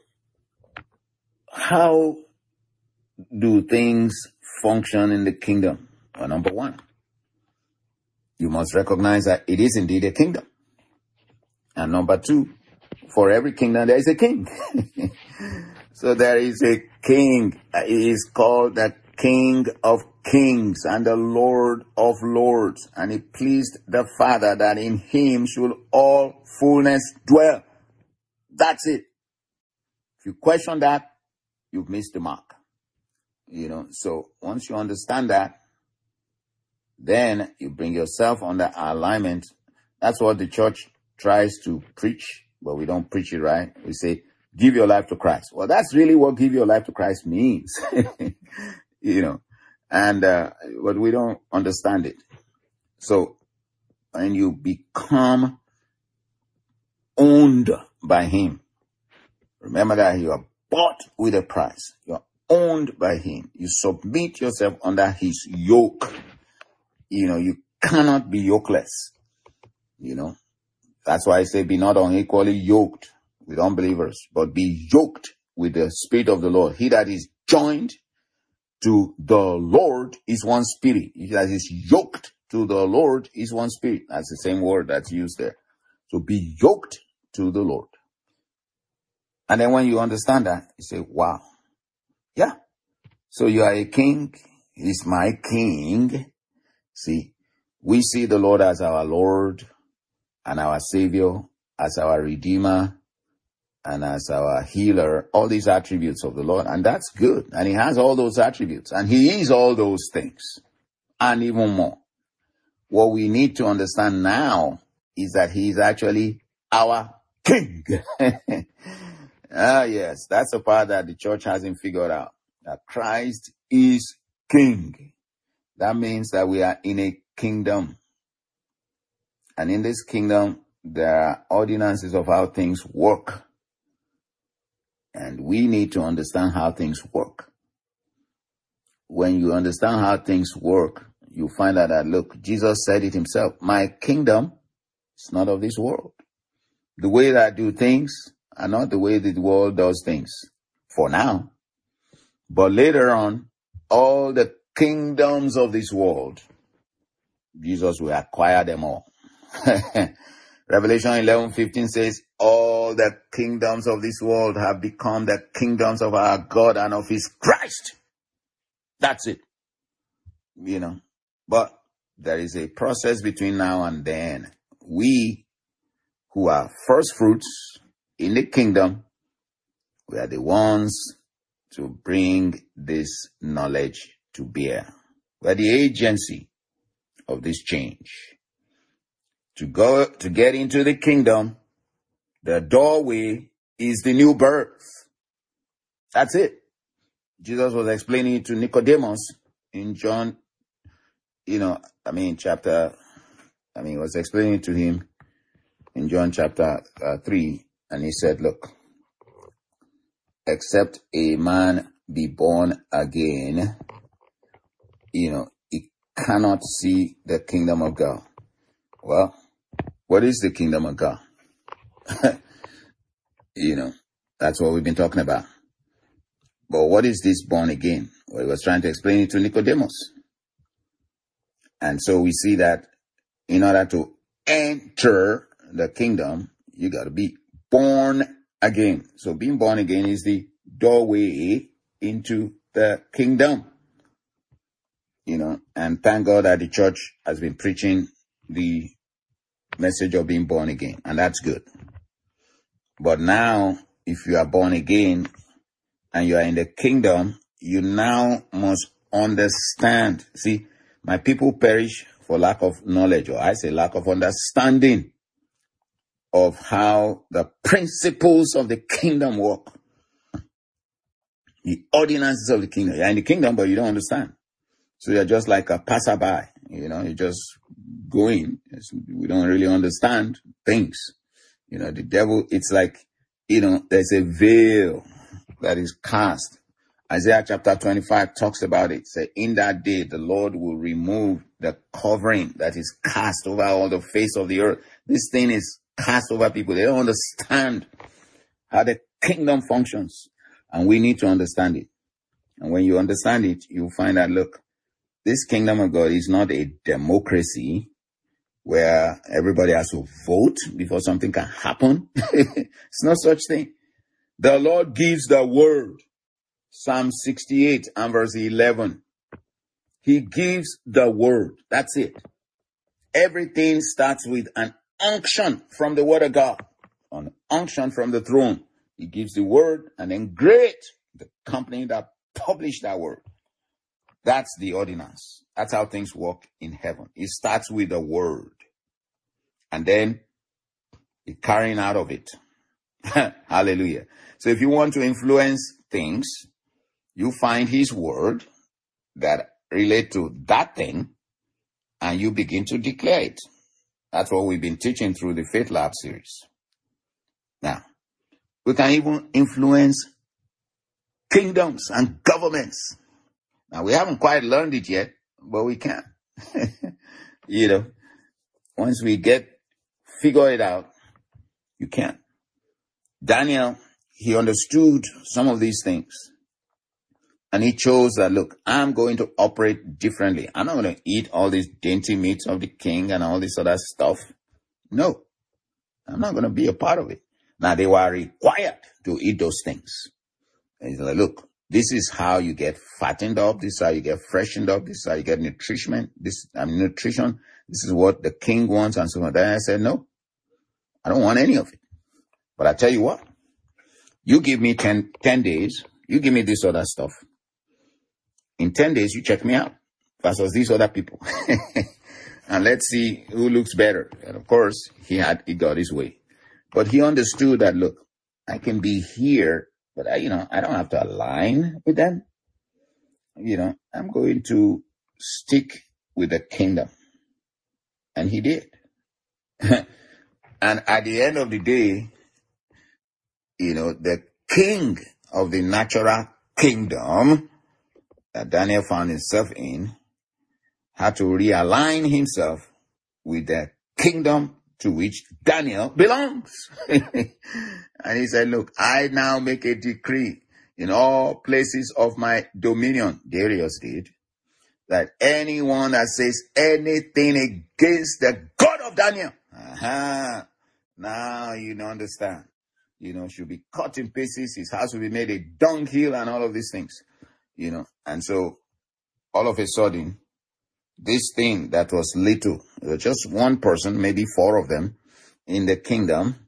how do things function in the kingdom? Well, number one, you must recognize that it is indeed a kingdom. And number two, for every kingdom there is a king. So there is a king. He is called the King of Kings and the Lord of Lords. And it pleased the Father that in him should all fullness dwell. That's it. If you question that, you've missed the mark. So once you understand that, then you bring yourself under alignment. That's what the church tries to preach, but we don't preach it right. We say, give your life to Christ. Well, that's really what give your life to Christ means, but we don't understand it. So when you become owned by him, remember that you are bought with a price. You're owned by him. You submit yourself under his yoke. You cannot be yokeless. That's why I say be not unequally yoked with unbelievers, but be yoked with the Spirit of the Lord. He that is joined to the Lord is one spirit. He that is yoked to the Lord is one spirit. That's the same word that's used there. So be yoked to the Lord. And then when you understand that, you say, wow, yeah. So you are a king. He's my king. See, we see the Lord as our Lord and our Savior, as our Redeemer, and as our healer, all these attributes of the Lord. And that's good. And he has all those attributes. And he is all those things. And even more. What we need to understand now is that he is actually our king. Yes, that's the part that the church hasn't figured out. That Christ is king. That means that we are in a kingdom. And in this kingdom, there are ordinances of how things work. And we need to understand how things work. When you understand how things work, you find out that, look, Jesus said it himself, my kingdom is not of this world. The way that I do things are not the way the world does things for now. But later on, all the kingdoms of this world, Jesus will acquire them all. Revelation 11:15 says, all the kingdoms of this world have become the kingdoms of our God and of his Christ. That's it. But there is a process between now and then. We who are first fruits in the kingdom, we are the ones to bring this knowledge to bear. We are the agency of this change. To get into the kingdom, the doorway is the new birth. That's it. Jesus was explaining it to Nicodemus in John, he was explaining it to him in John chapter 3. And he said, look, except a man be born again, he cannot see the kingdom of God. Well, what is the kingdom of God? That's what we've been talking about. But what is this born again? Well, he was trying to explain it to Nicodemus. And so we see that in order to enter the kingdom, you got to be born again. So being born again is the doorway into the kingdom. And thank God that the church has been preaching the message of being born again. And that's good. But now, if you are born again and you are in the kingdom, you now must understand. See, my people perish for lack of knowledge, or I say lack of understanding of how the principles of the kingdom work. The ordinances of the kingdom. You're in the kingdom, but you don't understand. So you're just like a passerby. You're just going. We don't really understand things. The devil, it's like, there's a veil that is cast. Isaiah chapter 25 talks about it. Say, in that day, the Lord will remove the covering that is cast over all the face of the earth. This thing is cast over people. They don't understand how the kingdom functions. And we need to understand it. And when you understand it, you find out, look, this kingdom of God is not a democracy where everybody has to vote before something can happen. It's no such thing. The Lord gives the word. Psalm 68 and verse 11. He gives the word. That's it. Everything starts with an unction from the word of God. An unction from the throne. He gives the word, and then great, the company that published that word. That's the ordinance. That's how things work in heaven. It starts with the word. And then the carrying out of it. Hallelujah. So if you want to influence things, you find his word that relate to that thing, and you begin to declare it. That's what we've been teaching through the Faith Lab series. Now, we can even influence kingdoms and governments. Now, we haven't quite learned it yet, but we can. Once we figure it out, you can. Daniel, he understood some of these things. And he chose that, look, I'm going to operate differently. I'm not going to eat all these dainty meats of the king and all this other stuff. No. I'm not going to be a part of it. Now, they were required to eat those things. And he's like, look, this is how you get fattened up. This is how you get freshened up. This is how you get nutrition. Nutrition. This is what the king wants and so on. Then I said, no, I don't want any of it. But I tell you what, you give me 10 days. You give me this other stuff. In 10 days, you check me out versus these other people. And let's see who looks better. And of course, he got his way. But he understood that, look, I can be here, but I don't have to align with them. I'm going to stick with the kingdom. And he did. And at the end of the day, the king of the natural kingdom that Daniel found himself in had to realign himself with the kingdom to which Daniel belongs. And he said, look, I now make a decree in all places of my dominion, Darius did, that anyone that says anything against the God of Daniel, now you understand, should be cut in pieces, his house will be made a dunghill and all of these things, and so all of a sudden, this thing that was little, just one person, maybe 4 of them in the kingdom,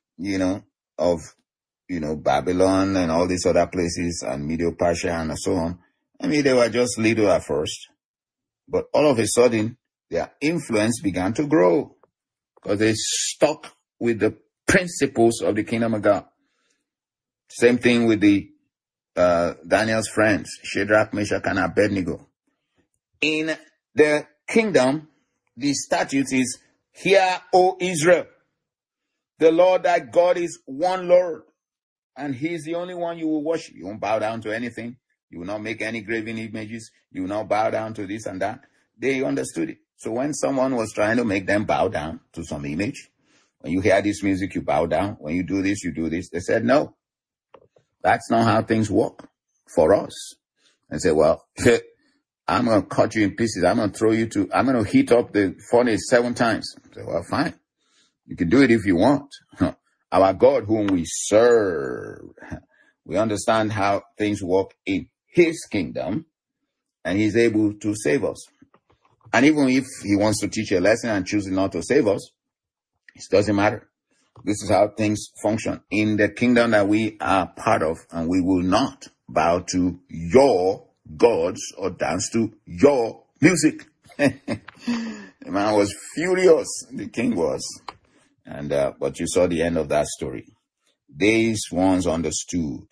of, Babylon and all these other places and Medo-Persia and so on. I mean, they were just little at first, but all of a sudden their influence began to grow because they stuck with the principles of the kingdom of God. Same thing with the Daniel's friends, Shadrach, Meshach, and Abednego. In the kingdom, the statute is, hear, O Israel, the Lord thy God is one Lord, and he is the only one you will worship. You won't bow down to anything. You will not make any graven images. You will not bow down to this and that. They understood it. So when someone was trying to make them bow down to some image, when you hear this music, you bow down. When you do this, you do this. They said, no, that's not how things work for us. And say, well, I'm going to cut you in pieces. I'm going to heat up the furnace 7 times. I say, well, fine. You can do it if you want. Our God whom we serve, we understand how things work in his kingdom, and he's able to save us. And even if he wants to teach a lesson and chooses not to save us, it doesn't matter. This is how things function in the kingdom that we are part of, and we will not bow to your gods or dance to your music. The man was furious. The king was. And but you saw the end of that story. These ones understood,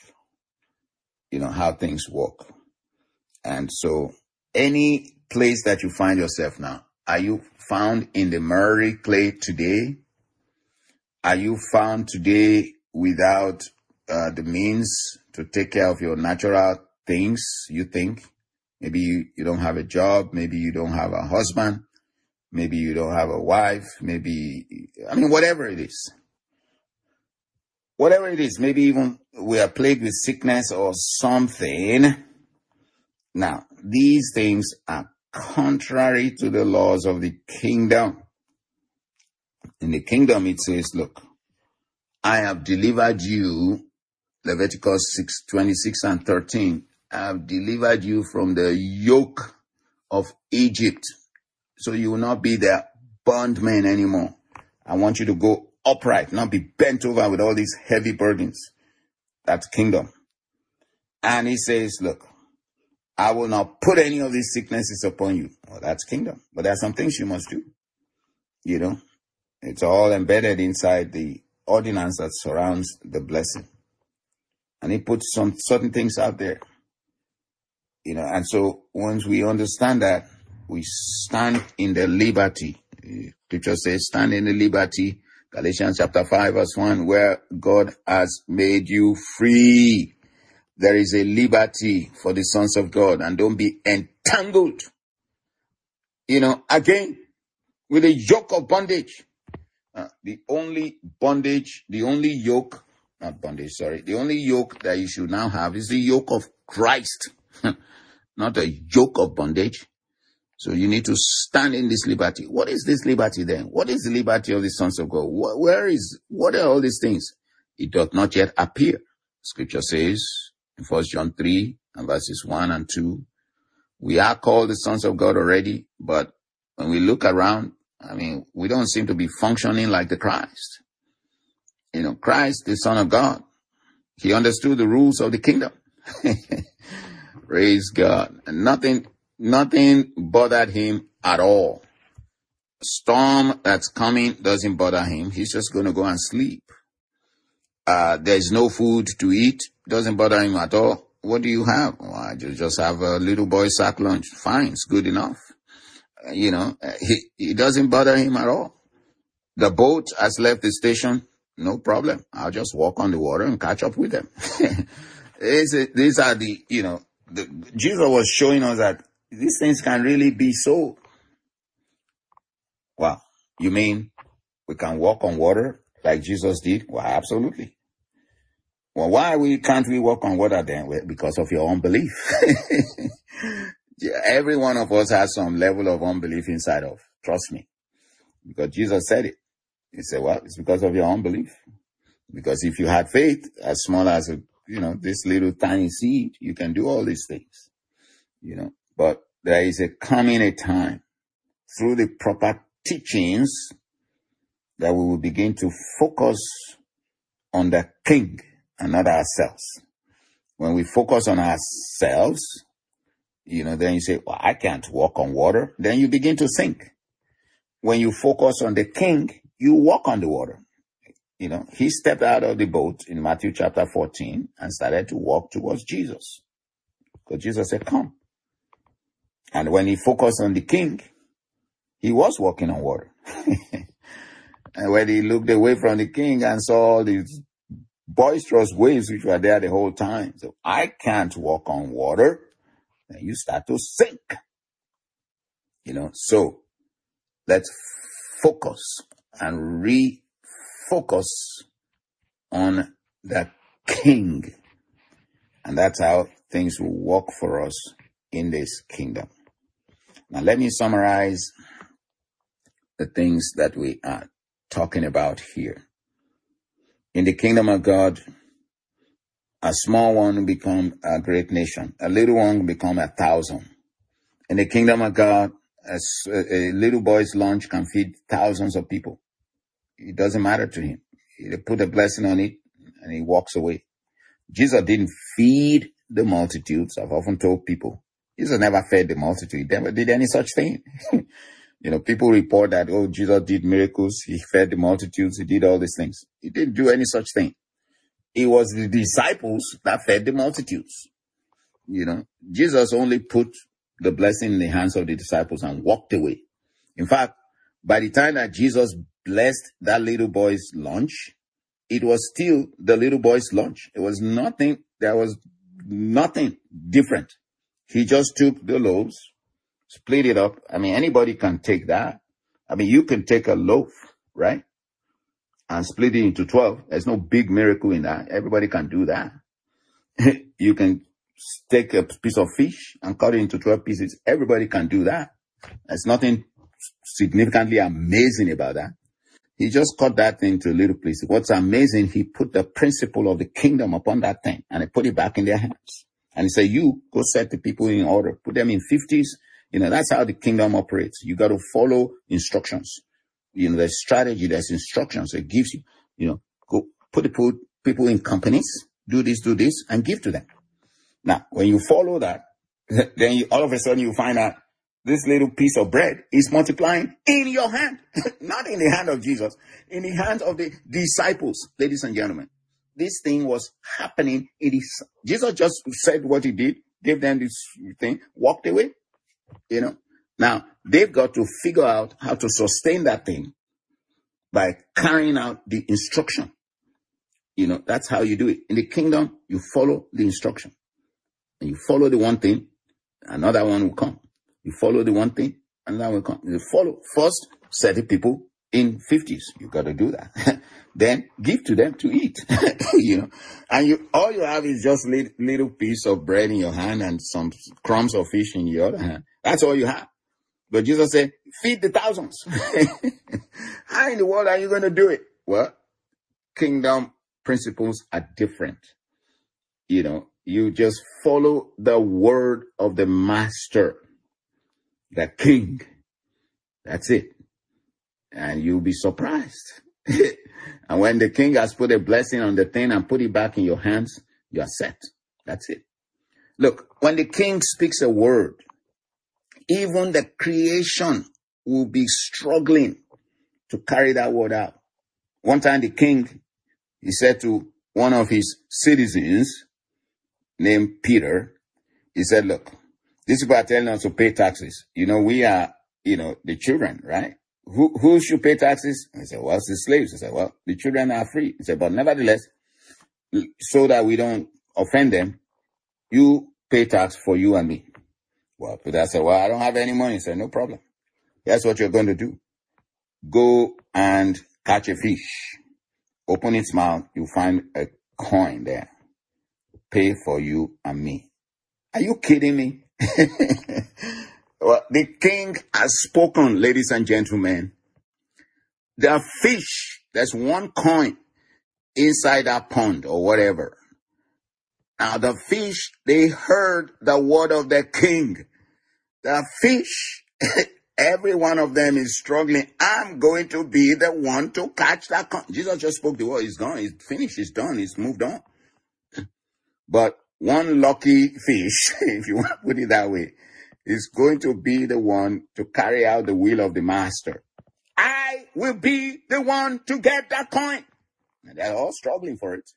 how things work. And so any place that you find yourself now, are you found in the miry clay today? Are you found today without the means to take care of your natural things, you think? Maybe you don't have a job. Maybe you don't have a husband. Maybe you don't have a wife. Whatever it is. Whatever it is. Maybe even we are plagued with sickness or something. Now, these things are contrary to the laws of the kingdom. In the kingdom, it says, look, I have delivered you, Leviticus 6:26 and 13, I have delivered you from the yoke of Egypt. So you will not be the bondman anymore. I want you to go upright, not be bent over with all these heavy burdens. That's kingdom. And he says, look, I will not put any of these sicknesses upon you. Well, that's kingdom. But there are some things you must do. It's all embedded inside the ordinance that surrounds the blessing. And he puts some certain things out there. And so once we understand that, we stand in the liberty. Scripture says, stand in the liberty, Galatians chapter 5 verse 1, where God has made you free. There is a liberty for the sons of God, and don't be entangled, again, with a yoke of bondage. The only yoke that you should now have is the yoke of Christ, not a yoke of bondage. So you need to stand in this liberty. What is this liberty then? What is the liberty of the sons of God? What are all these things? It doth not yet appear. Scripture says in 1 John 3 and verses 1 and 2, we are called the sons of God already, but when we look around, we don't seem to be functioning like the Christ. Christ, the Son of God, he understood the rules of the kingdom. Praise God. And nothing bothered him at all. Storm that's coming doesn't bother him. He's just going to go and sleep. There's no food to eat. Doesn't bother him at all. What do you have? Well, I just have a little boy sack lunch. Fine, it's good enough. It doesn't bother him at all. The boat has left the station. No problem. I'll just walk on the water and catch up with them. These are Jesus was showing us that these things can really be so. Wow. You mean we can walk on water like Jesus did? Well, absolutely. Well, why can't we walk on water then? Well, because of your unbelief. Every one of us has some level of unbelief inside of. Trust me. Because Jesus said it. He said, well, it's because of your unbelief. Because if you had faith as small as this little tiny seed, you can do all these things. But there is coming a time through the proper teachings that we will begin to focus on the King and not ourselves. When we focus on ourselves, then you say, well, I can't walk on water. Then you begin to sink. When you focus on the King, you walk on the water. He stepped out of the boat in Matthew chapter 14 and started to walk towards Jesus. Because Jesus said, come. And when he focused on the King, he was walking on water. And when he looked away from the King and saw all these boisterous waves which were there the whole time, so I can't walk on water, then you start to sink. So let's focus and refocus on the King. And that's how things will work for us in this kingdom. Now, let me summarize the things that we are talking about here. In the kingdom of God, a small one will become a great nation. A little one will become 1,000. In the kingdom of God, a little boy's lunch can feed thousands of people. It doesn't matter to him. He put a blessing on it and he walks away. Jesus didn't feed the multitudes. I've often told people, Jesus never fed the multitude. He never did any such thing. People report that, Jesus did miracles. He fed the multitudes. He did all these things. He didn't do any such thing. It was the disciples that fed the multitudes. Jesus only put the blessing in the hands of the disciples and walked away. In fact, by the time that Jesus blessed that little boy's lunch, it was still the little boy's lunch. There was nothing different. He just took the loaves, split it up. Anybody can take that. You can take a loaf, right? And split it into 12. There's no big miracle in that. Everybody can do that. You can take a piece of fish and cut it into 12 pieces. Everybody can do that. There's nothing significantly amazing about that. He just cut that thing to a little piece. What's amazing, he put the principle of the kingdom upon that thing and he put it back in their hands. And he said, you go set the people in order, put them in 50s. That's how the kingdom operates. You got to follow instructions. There's strategy, there's instructions. It gives you, go put the people in companies, do this, and give to them. Now, when you follow that, then all of a sudden you find out this little piece of bread is multiplying in your hand, not in the hand of Jesus, in the hands of the disciples, ladies and gentlemen. This thing was happening. Jesus just said what he did, gave them this thing, walked away. Now they've got to figure out how to sustain that thing by carrying out the instruction. That's how you do it. In the kingdom, you follow the instruction. And you follow the one thing, another one will come. You follow the one thing, another will come. You follow first, set the people in 50s. You got to do that. Then give to them to eat. And all you have is just little piece of bread in your hand and some crumbs of fish in your other hand. That's all you have. But Jesus said, feed the thousands. How in the world are you going to do it? Well, kingdom principles are different. You just follow the word of the master, the king. That's it. And you'll be surprised. And when the king has put a blessing on the thing and put it back in your hands, you are set. That's it. Look, when the king speaks a word, even the creation will be struggling to carry that word out. One time the king, he said to one of his citizens named Peter, he said, look, these people are telling us to pay taxes. We are, the children, right? Who should pay taxes? I said, well, it's the slaves. I said, well, the children are free. He said, but nevertheless, so that we don't offend them, you pay tax for you and me. Well, Peter said, well, I don't have any money. He said, no problem. That's what you're going to do. Go and catch a fish. Open its mouth. You'll find a coin there. Pay for you and me. Are you kidding me? Well, the king has spoken, ladies and gentlemen. The fish, there's one coin inside that pond or whatever. Now the fish, they heard the word of the king. The fish, every one of them is struggling. I'm going to be the one to catch that coin. Jesus just spoke the word. It's gone. It's finished. It's done. It's moved on. But one lucky fish, if you want to put it that way, is going to be the one to carry out the will of the master. I will be the one to get that coin. And they're all struggling for it.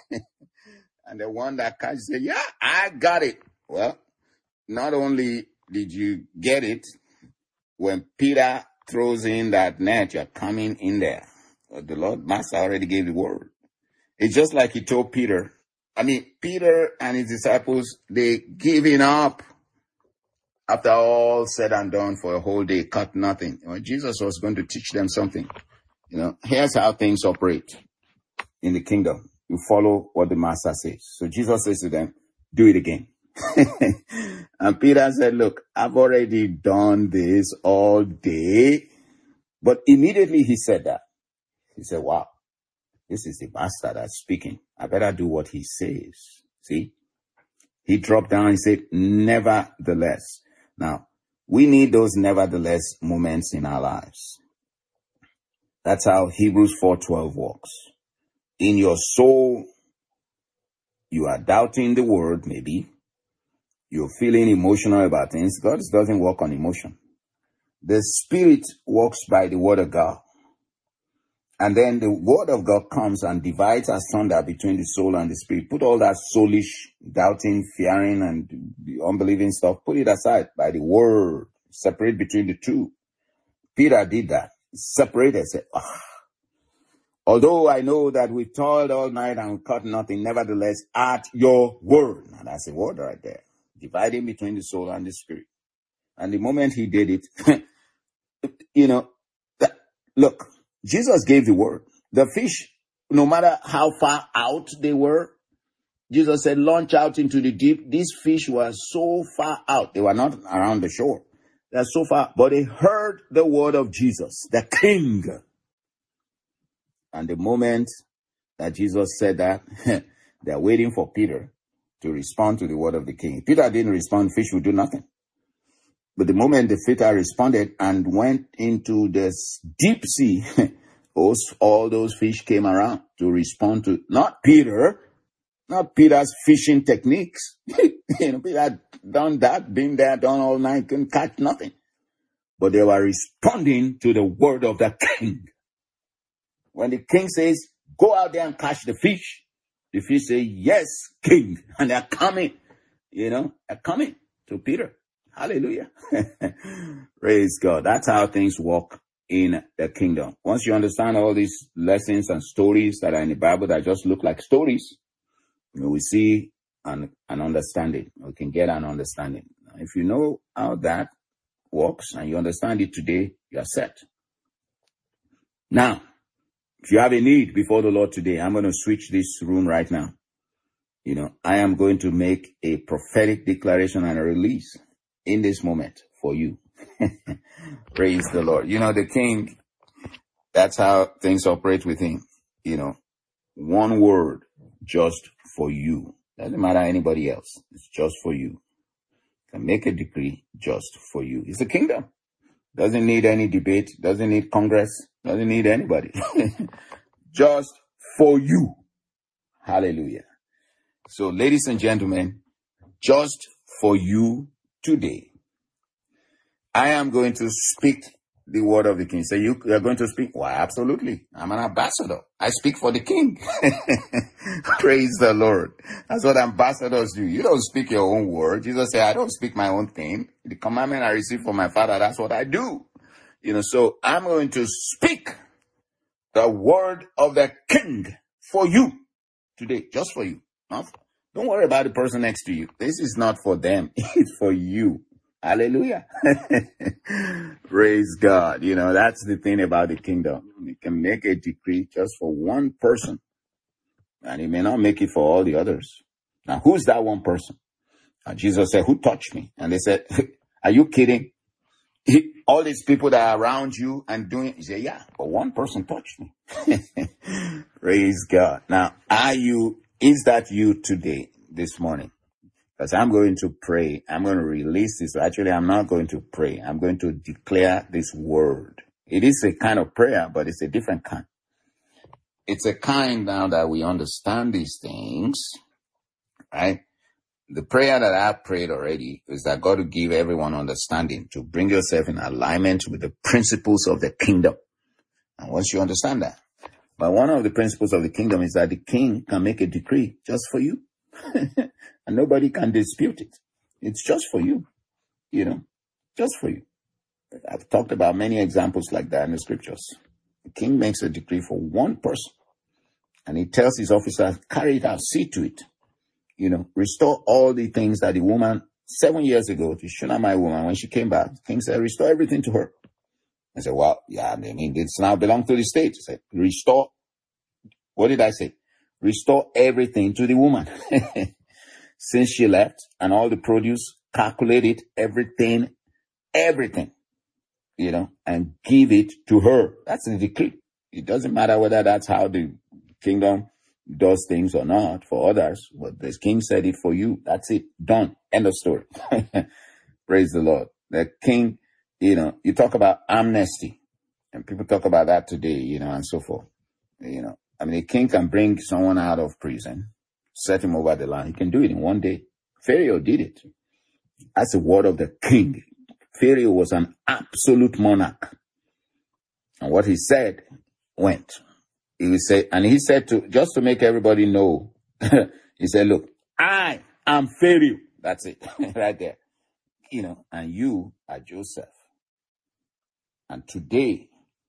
And the one that catches said, yeah, I got it. Well, not only did you get it, when Peter throws in that net, you're coming in there. But the Lord Master already gave the word. It's just like he told Peter. Peter and his disciples, they giving up. After all said and done for a whole day, cut nothing. Jesus was going to teach them something. Here's how things operate in the kingdom. You follow what the master says. So Jesus says to them, do it again. And Peter said, look, I've already done this all day. But immediately he said that. He said, wow, this is the master that's speaking. I better do what he says. See? He dropped down and said, nevertheless. Now, we need those nevertheless moments in our lives. That's how Hebrews 4:12 works. In your soul, you are doubting the word, maybe. You're feeling emotional about things. God doesn't work on emotion. The Spirit works by the word of God. And then the word of God comes and divides asunder between the soul and the spirit. Put all that soulish, doubting, fearing, and unbelieving stuff, put it aside by the word. Separate between the two. Peter did that. Separated, said, although I know that we toiled all night and caught nothing, nevertheless, at your word. Now that's a word right there. Dividing between the soul and the spirit. And the moment he did it, look, Jesus gave the word. The fish, no matter how far out they were, Jesus said, launch out into the deep. These fish were so far out. They were not around the shore. They're so far. But they heard the word of Jesus, the king. And the moment that Jesus said that, they're waiting for Peter to respond to the word of the king. Peter didn't respond. Fish would do nothing. But the moment the Peter responded and went into this deep sea, all those fish came around to respond to not Peter's fishing techniques. Peter had done that, been there, done all night, couldn't catch nothing. But they were responding to the word of the king. When the king says, go out there and catch the fish say, yes, king. And they're coming, they're coming to Peter. Hallelujah. Praise God. That's how things work in the kingdom. Once you understand all these lessons and stories that are in the Bible that just look like stories, we see an understanding. We can get an understanding. If you know how that works and you understand it today, you are set. Now, if you have a need before the Lord today, I'm going to switch this room right now. I am going to make a prophetic declaration and a release in this moment for you. Praise the Lord. You know, the king, that's how things operate with him. You know, one word just for you. Doesn't matter anybody else. It's just for you. Can make a decree just for you. It's a kingdom. Doesn't need any debate. Doesn't need Congress. Doesn't need anybody. Just for you. Hallelujah. So, ladies and gentlemen, just for you today, I am going to speak the word of the king. So you are going to speak? Why, absolutely. I'm an ambassador. I speak for the king. Praise the Lord. That's what ambassadors do. You don't speak your own word. Jesus said, I don't speak my own thing. The commandment I received from my Father, that's what I do. You know, so I'm going to speak the word of the king for you today, just for you. Don't worry about the person next to you. This is not for them. It's for you. Hallelujah. Praise God. You know, that's the thing about the kingdom. You can make a decree just for one person, and he may not make it for all the others. Now, who's that one person? And Jesus said, who touched me? And they said, are you kidding? All these people that are around you and doing, he said, yeah, but one person touched me. Praise God. Now, is that you today, this morning? Because I'm going to pray. I'm going to release this. Actually, I'm not going to pray. I'm going to declare this word. It is a kind of prayer, but it's a different kind. It's a kind now that we understand these things, right? The prayer that I prayed already is that God will give everyone understanding to bring yourself in alignment with the principles of the kingdom. And once you understand that, but one of the principles of the kingdom is that the king can make a decree just for you. And nobody can dispute it. It's just for you, you know, just for you. I've talked about many examples like that in the scriptures. The king makes a decree for one person, and he tells his officers, carry it out, see to it. You know, restore all the things that the woman 7 years ago, the Shunammite woman, when she came back, the king said, restore everything to her. I said, well, yeah, I mean, it's now belong to the state. He said, restore. What did I say? Restore everything to the woman. Since she left, and all the produce, calculate it, everything, you know, and give it to her. That's the decree. It doesn't matter whether that's how the kingdom does things or not for others, but the king said it for you. That's it. Done. End of story. Praise the Lord. The king, you know, you talk about amnesty, and people talk about that today, you know, and so forth. You know, I mean, the king can bring someone out of prison, set him over the land. He can do it in one day. Pharaoh did it. That's the word of the king. Pharaoh was an absolute monarch. And what he said went. He said just to make everybody know, he said, look, I am Pharaoh. That's it. Right there. You know, and you are Joseph. And today,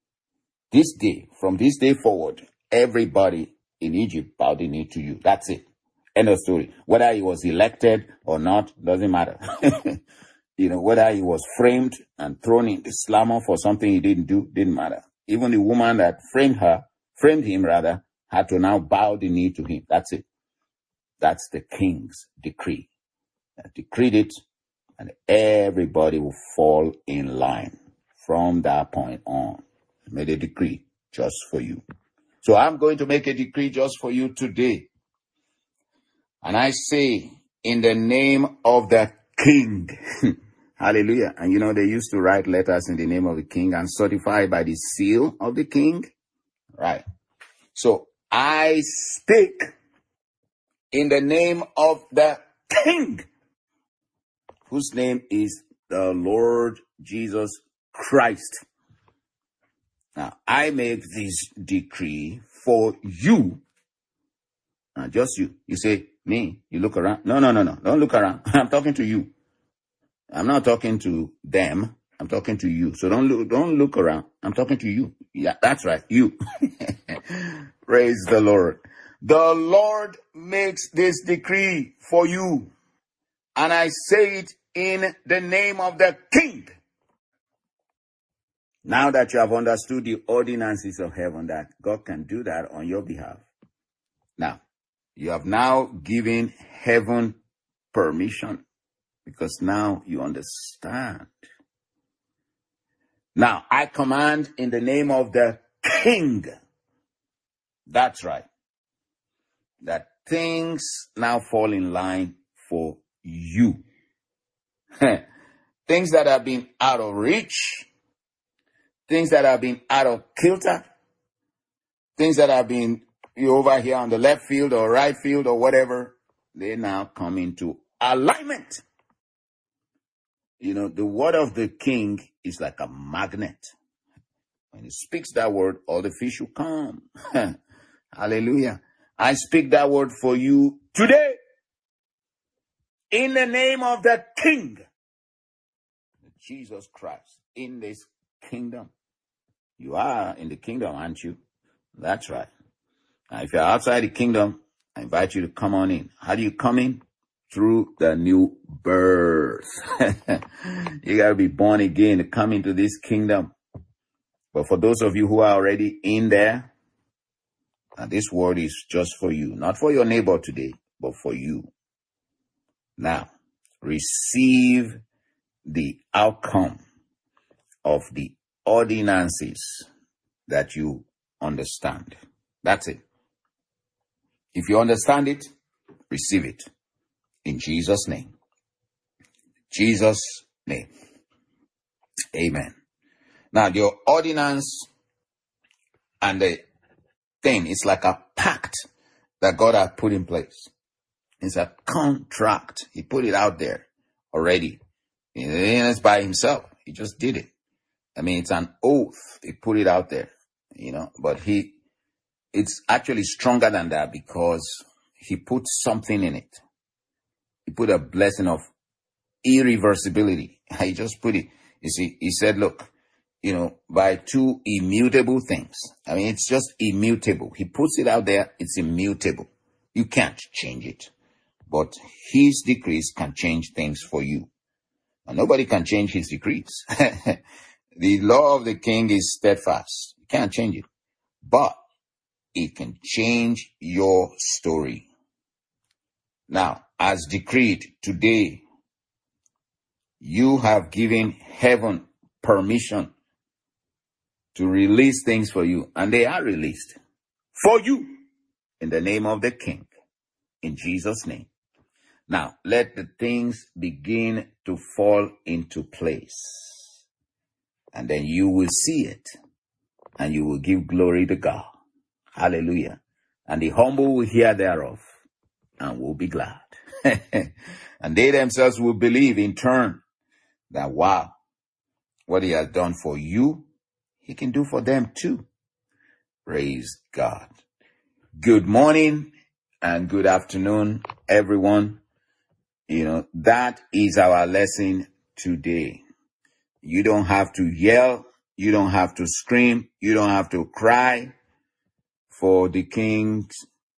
from this day forward, everybody in Egypt bowed the knee to you. That's it. End of story. Whether he was elected or not, doesn't matter. You know, whether he was framed and thrown in the slammer for something he didn't do, didn't matter. Even the woman that framed him, had to now bow the knee to him. That's it. That's the king's decree. I decreed it, and everybody will fall in line from that point on. I made a decree just for you. So I'm going to make a decree just for you today. And I say, in the name of the king, hallelujah. And you know, they used to write letters in the name of the king and certify by the seal of the king. Right. So I speak in the name of the king, whose name is the Lord Jesus Christ. Now, I make this decree for you. Now, just you. You say, me, you look around. No. Don't look around. I'm talking to you. I'm not talking to them. I'm talking to you. So don't look around. I'm talking to you. Yeah, that's right. You. Praise the Lord. The Lord makes this decree for you. And I say it in the name of the king. Now that you have understood the ordinances of heaven, that God can do that on your behalf. Now, you have now given heaven permission, because now you understand Now, I command in the name of the King. That's right. That things now fall in line for you. Things that have been out of reach, things that have been out of kilter, things that have been over here on the left field or right field or whatever, they now come into alignment. The word of the King is like a magnet. When he speaks that word, all the fish will come. Hallelujah. I speak that word for you today. In the name of the King, Jesus Christ, in this kingdom. You are in the kingdom, aren't you? That's right. Now, if you're outside the kingdom, I invite you to come on in. How do you come in? Through the new birth. You got to be born again to come into this kingdom. But for those of you who are already in there, and this word is just for you, not for your neighbor today, but for you. Now, receive the outcome of the ordinances that you understand. That's it. If you understand it, receive it. In Jesus' name. Jesus' name. Amen. Now, your ordinance and the thing, it's like a pact that God has put in place. It's a contract. He put it out there already. It's by himself. He just did it. I mean, it's an oath. He put it out there, but it's actually stronger than that because he put something in it. He put a blessing of irreversibility. He just put it, you see, he said, look, by two immutable things. I mean, it's just immutable. He puts it out there. It's immutable. You can't change it, but his decrees can change things for you. And nobody can change his decrees. The law of the King is steadfast. You can't change it, but it can change your story. Now, as decreed today, you have given heaven permission to release things for you, and they are released for you in the name of the King, in Jesus' name. Now, let the things begin to fall into place, and then you will see it, and you will give glory to God. Hallelujah. And the humble will hear thereof and will be glad. And they themselves will believe in turn that, wow, what he has done for you, he can do for them too. Praise God. Good morning and good afternoon, everyone. That is our lesson today. You don't have to yell. You don't have to scream. You don't have to cry for the King's,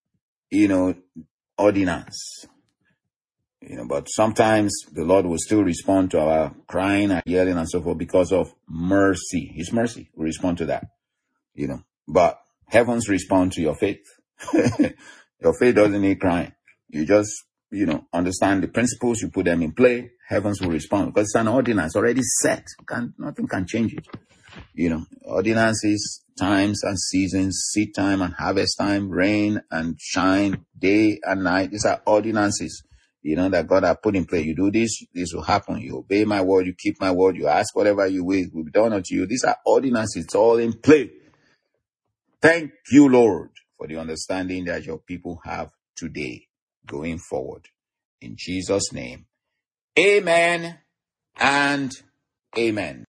ordinance. But sometimes the Lord will still respond to our crying and yelling and so forth because of mercy. His mercy will respond to that, But heavens respond to your faith. Your faith doesn't need crying. You just, understand the principles, you put them in play, heavens will respond because it's an ordinance already set. Nothing can change it. Ordinances, times and seasons, seed time and harvest time, rain and shine, day and night. These are ordinances, that God has put in place. You do this, this will happen. You obey my word, you keep my word, you ask whatever you will be done unto you. These are ordinances. It's all in play. Thank you, Lord, for the understanding that your people have today going forward. In Jesus' name, amen and amen.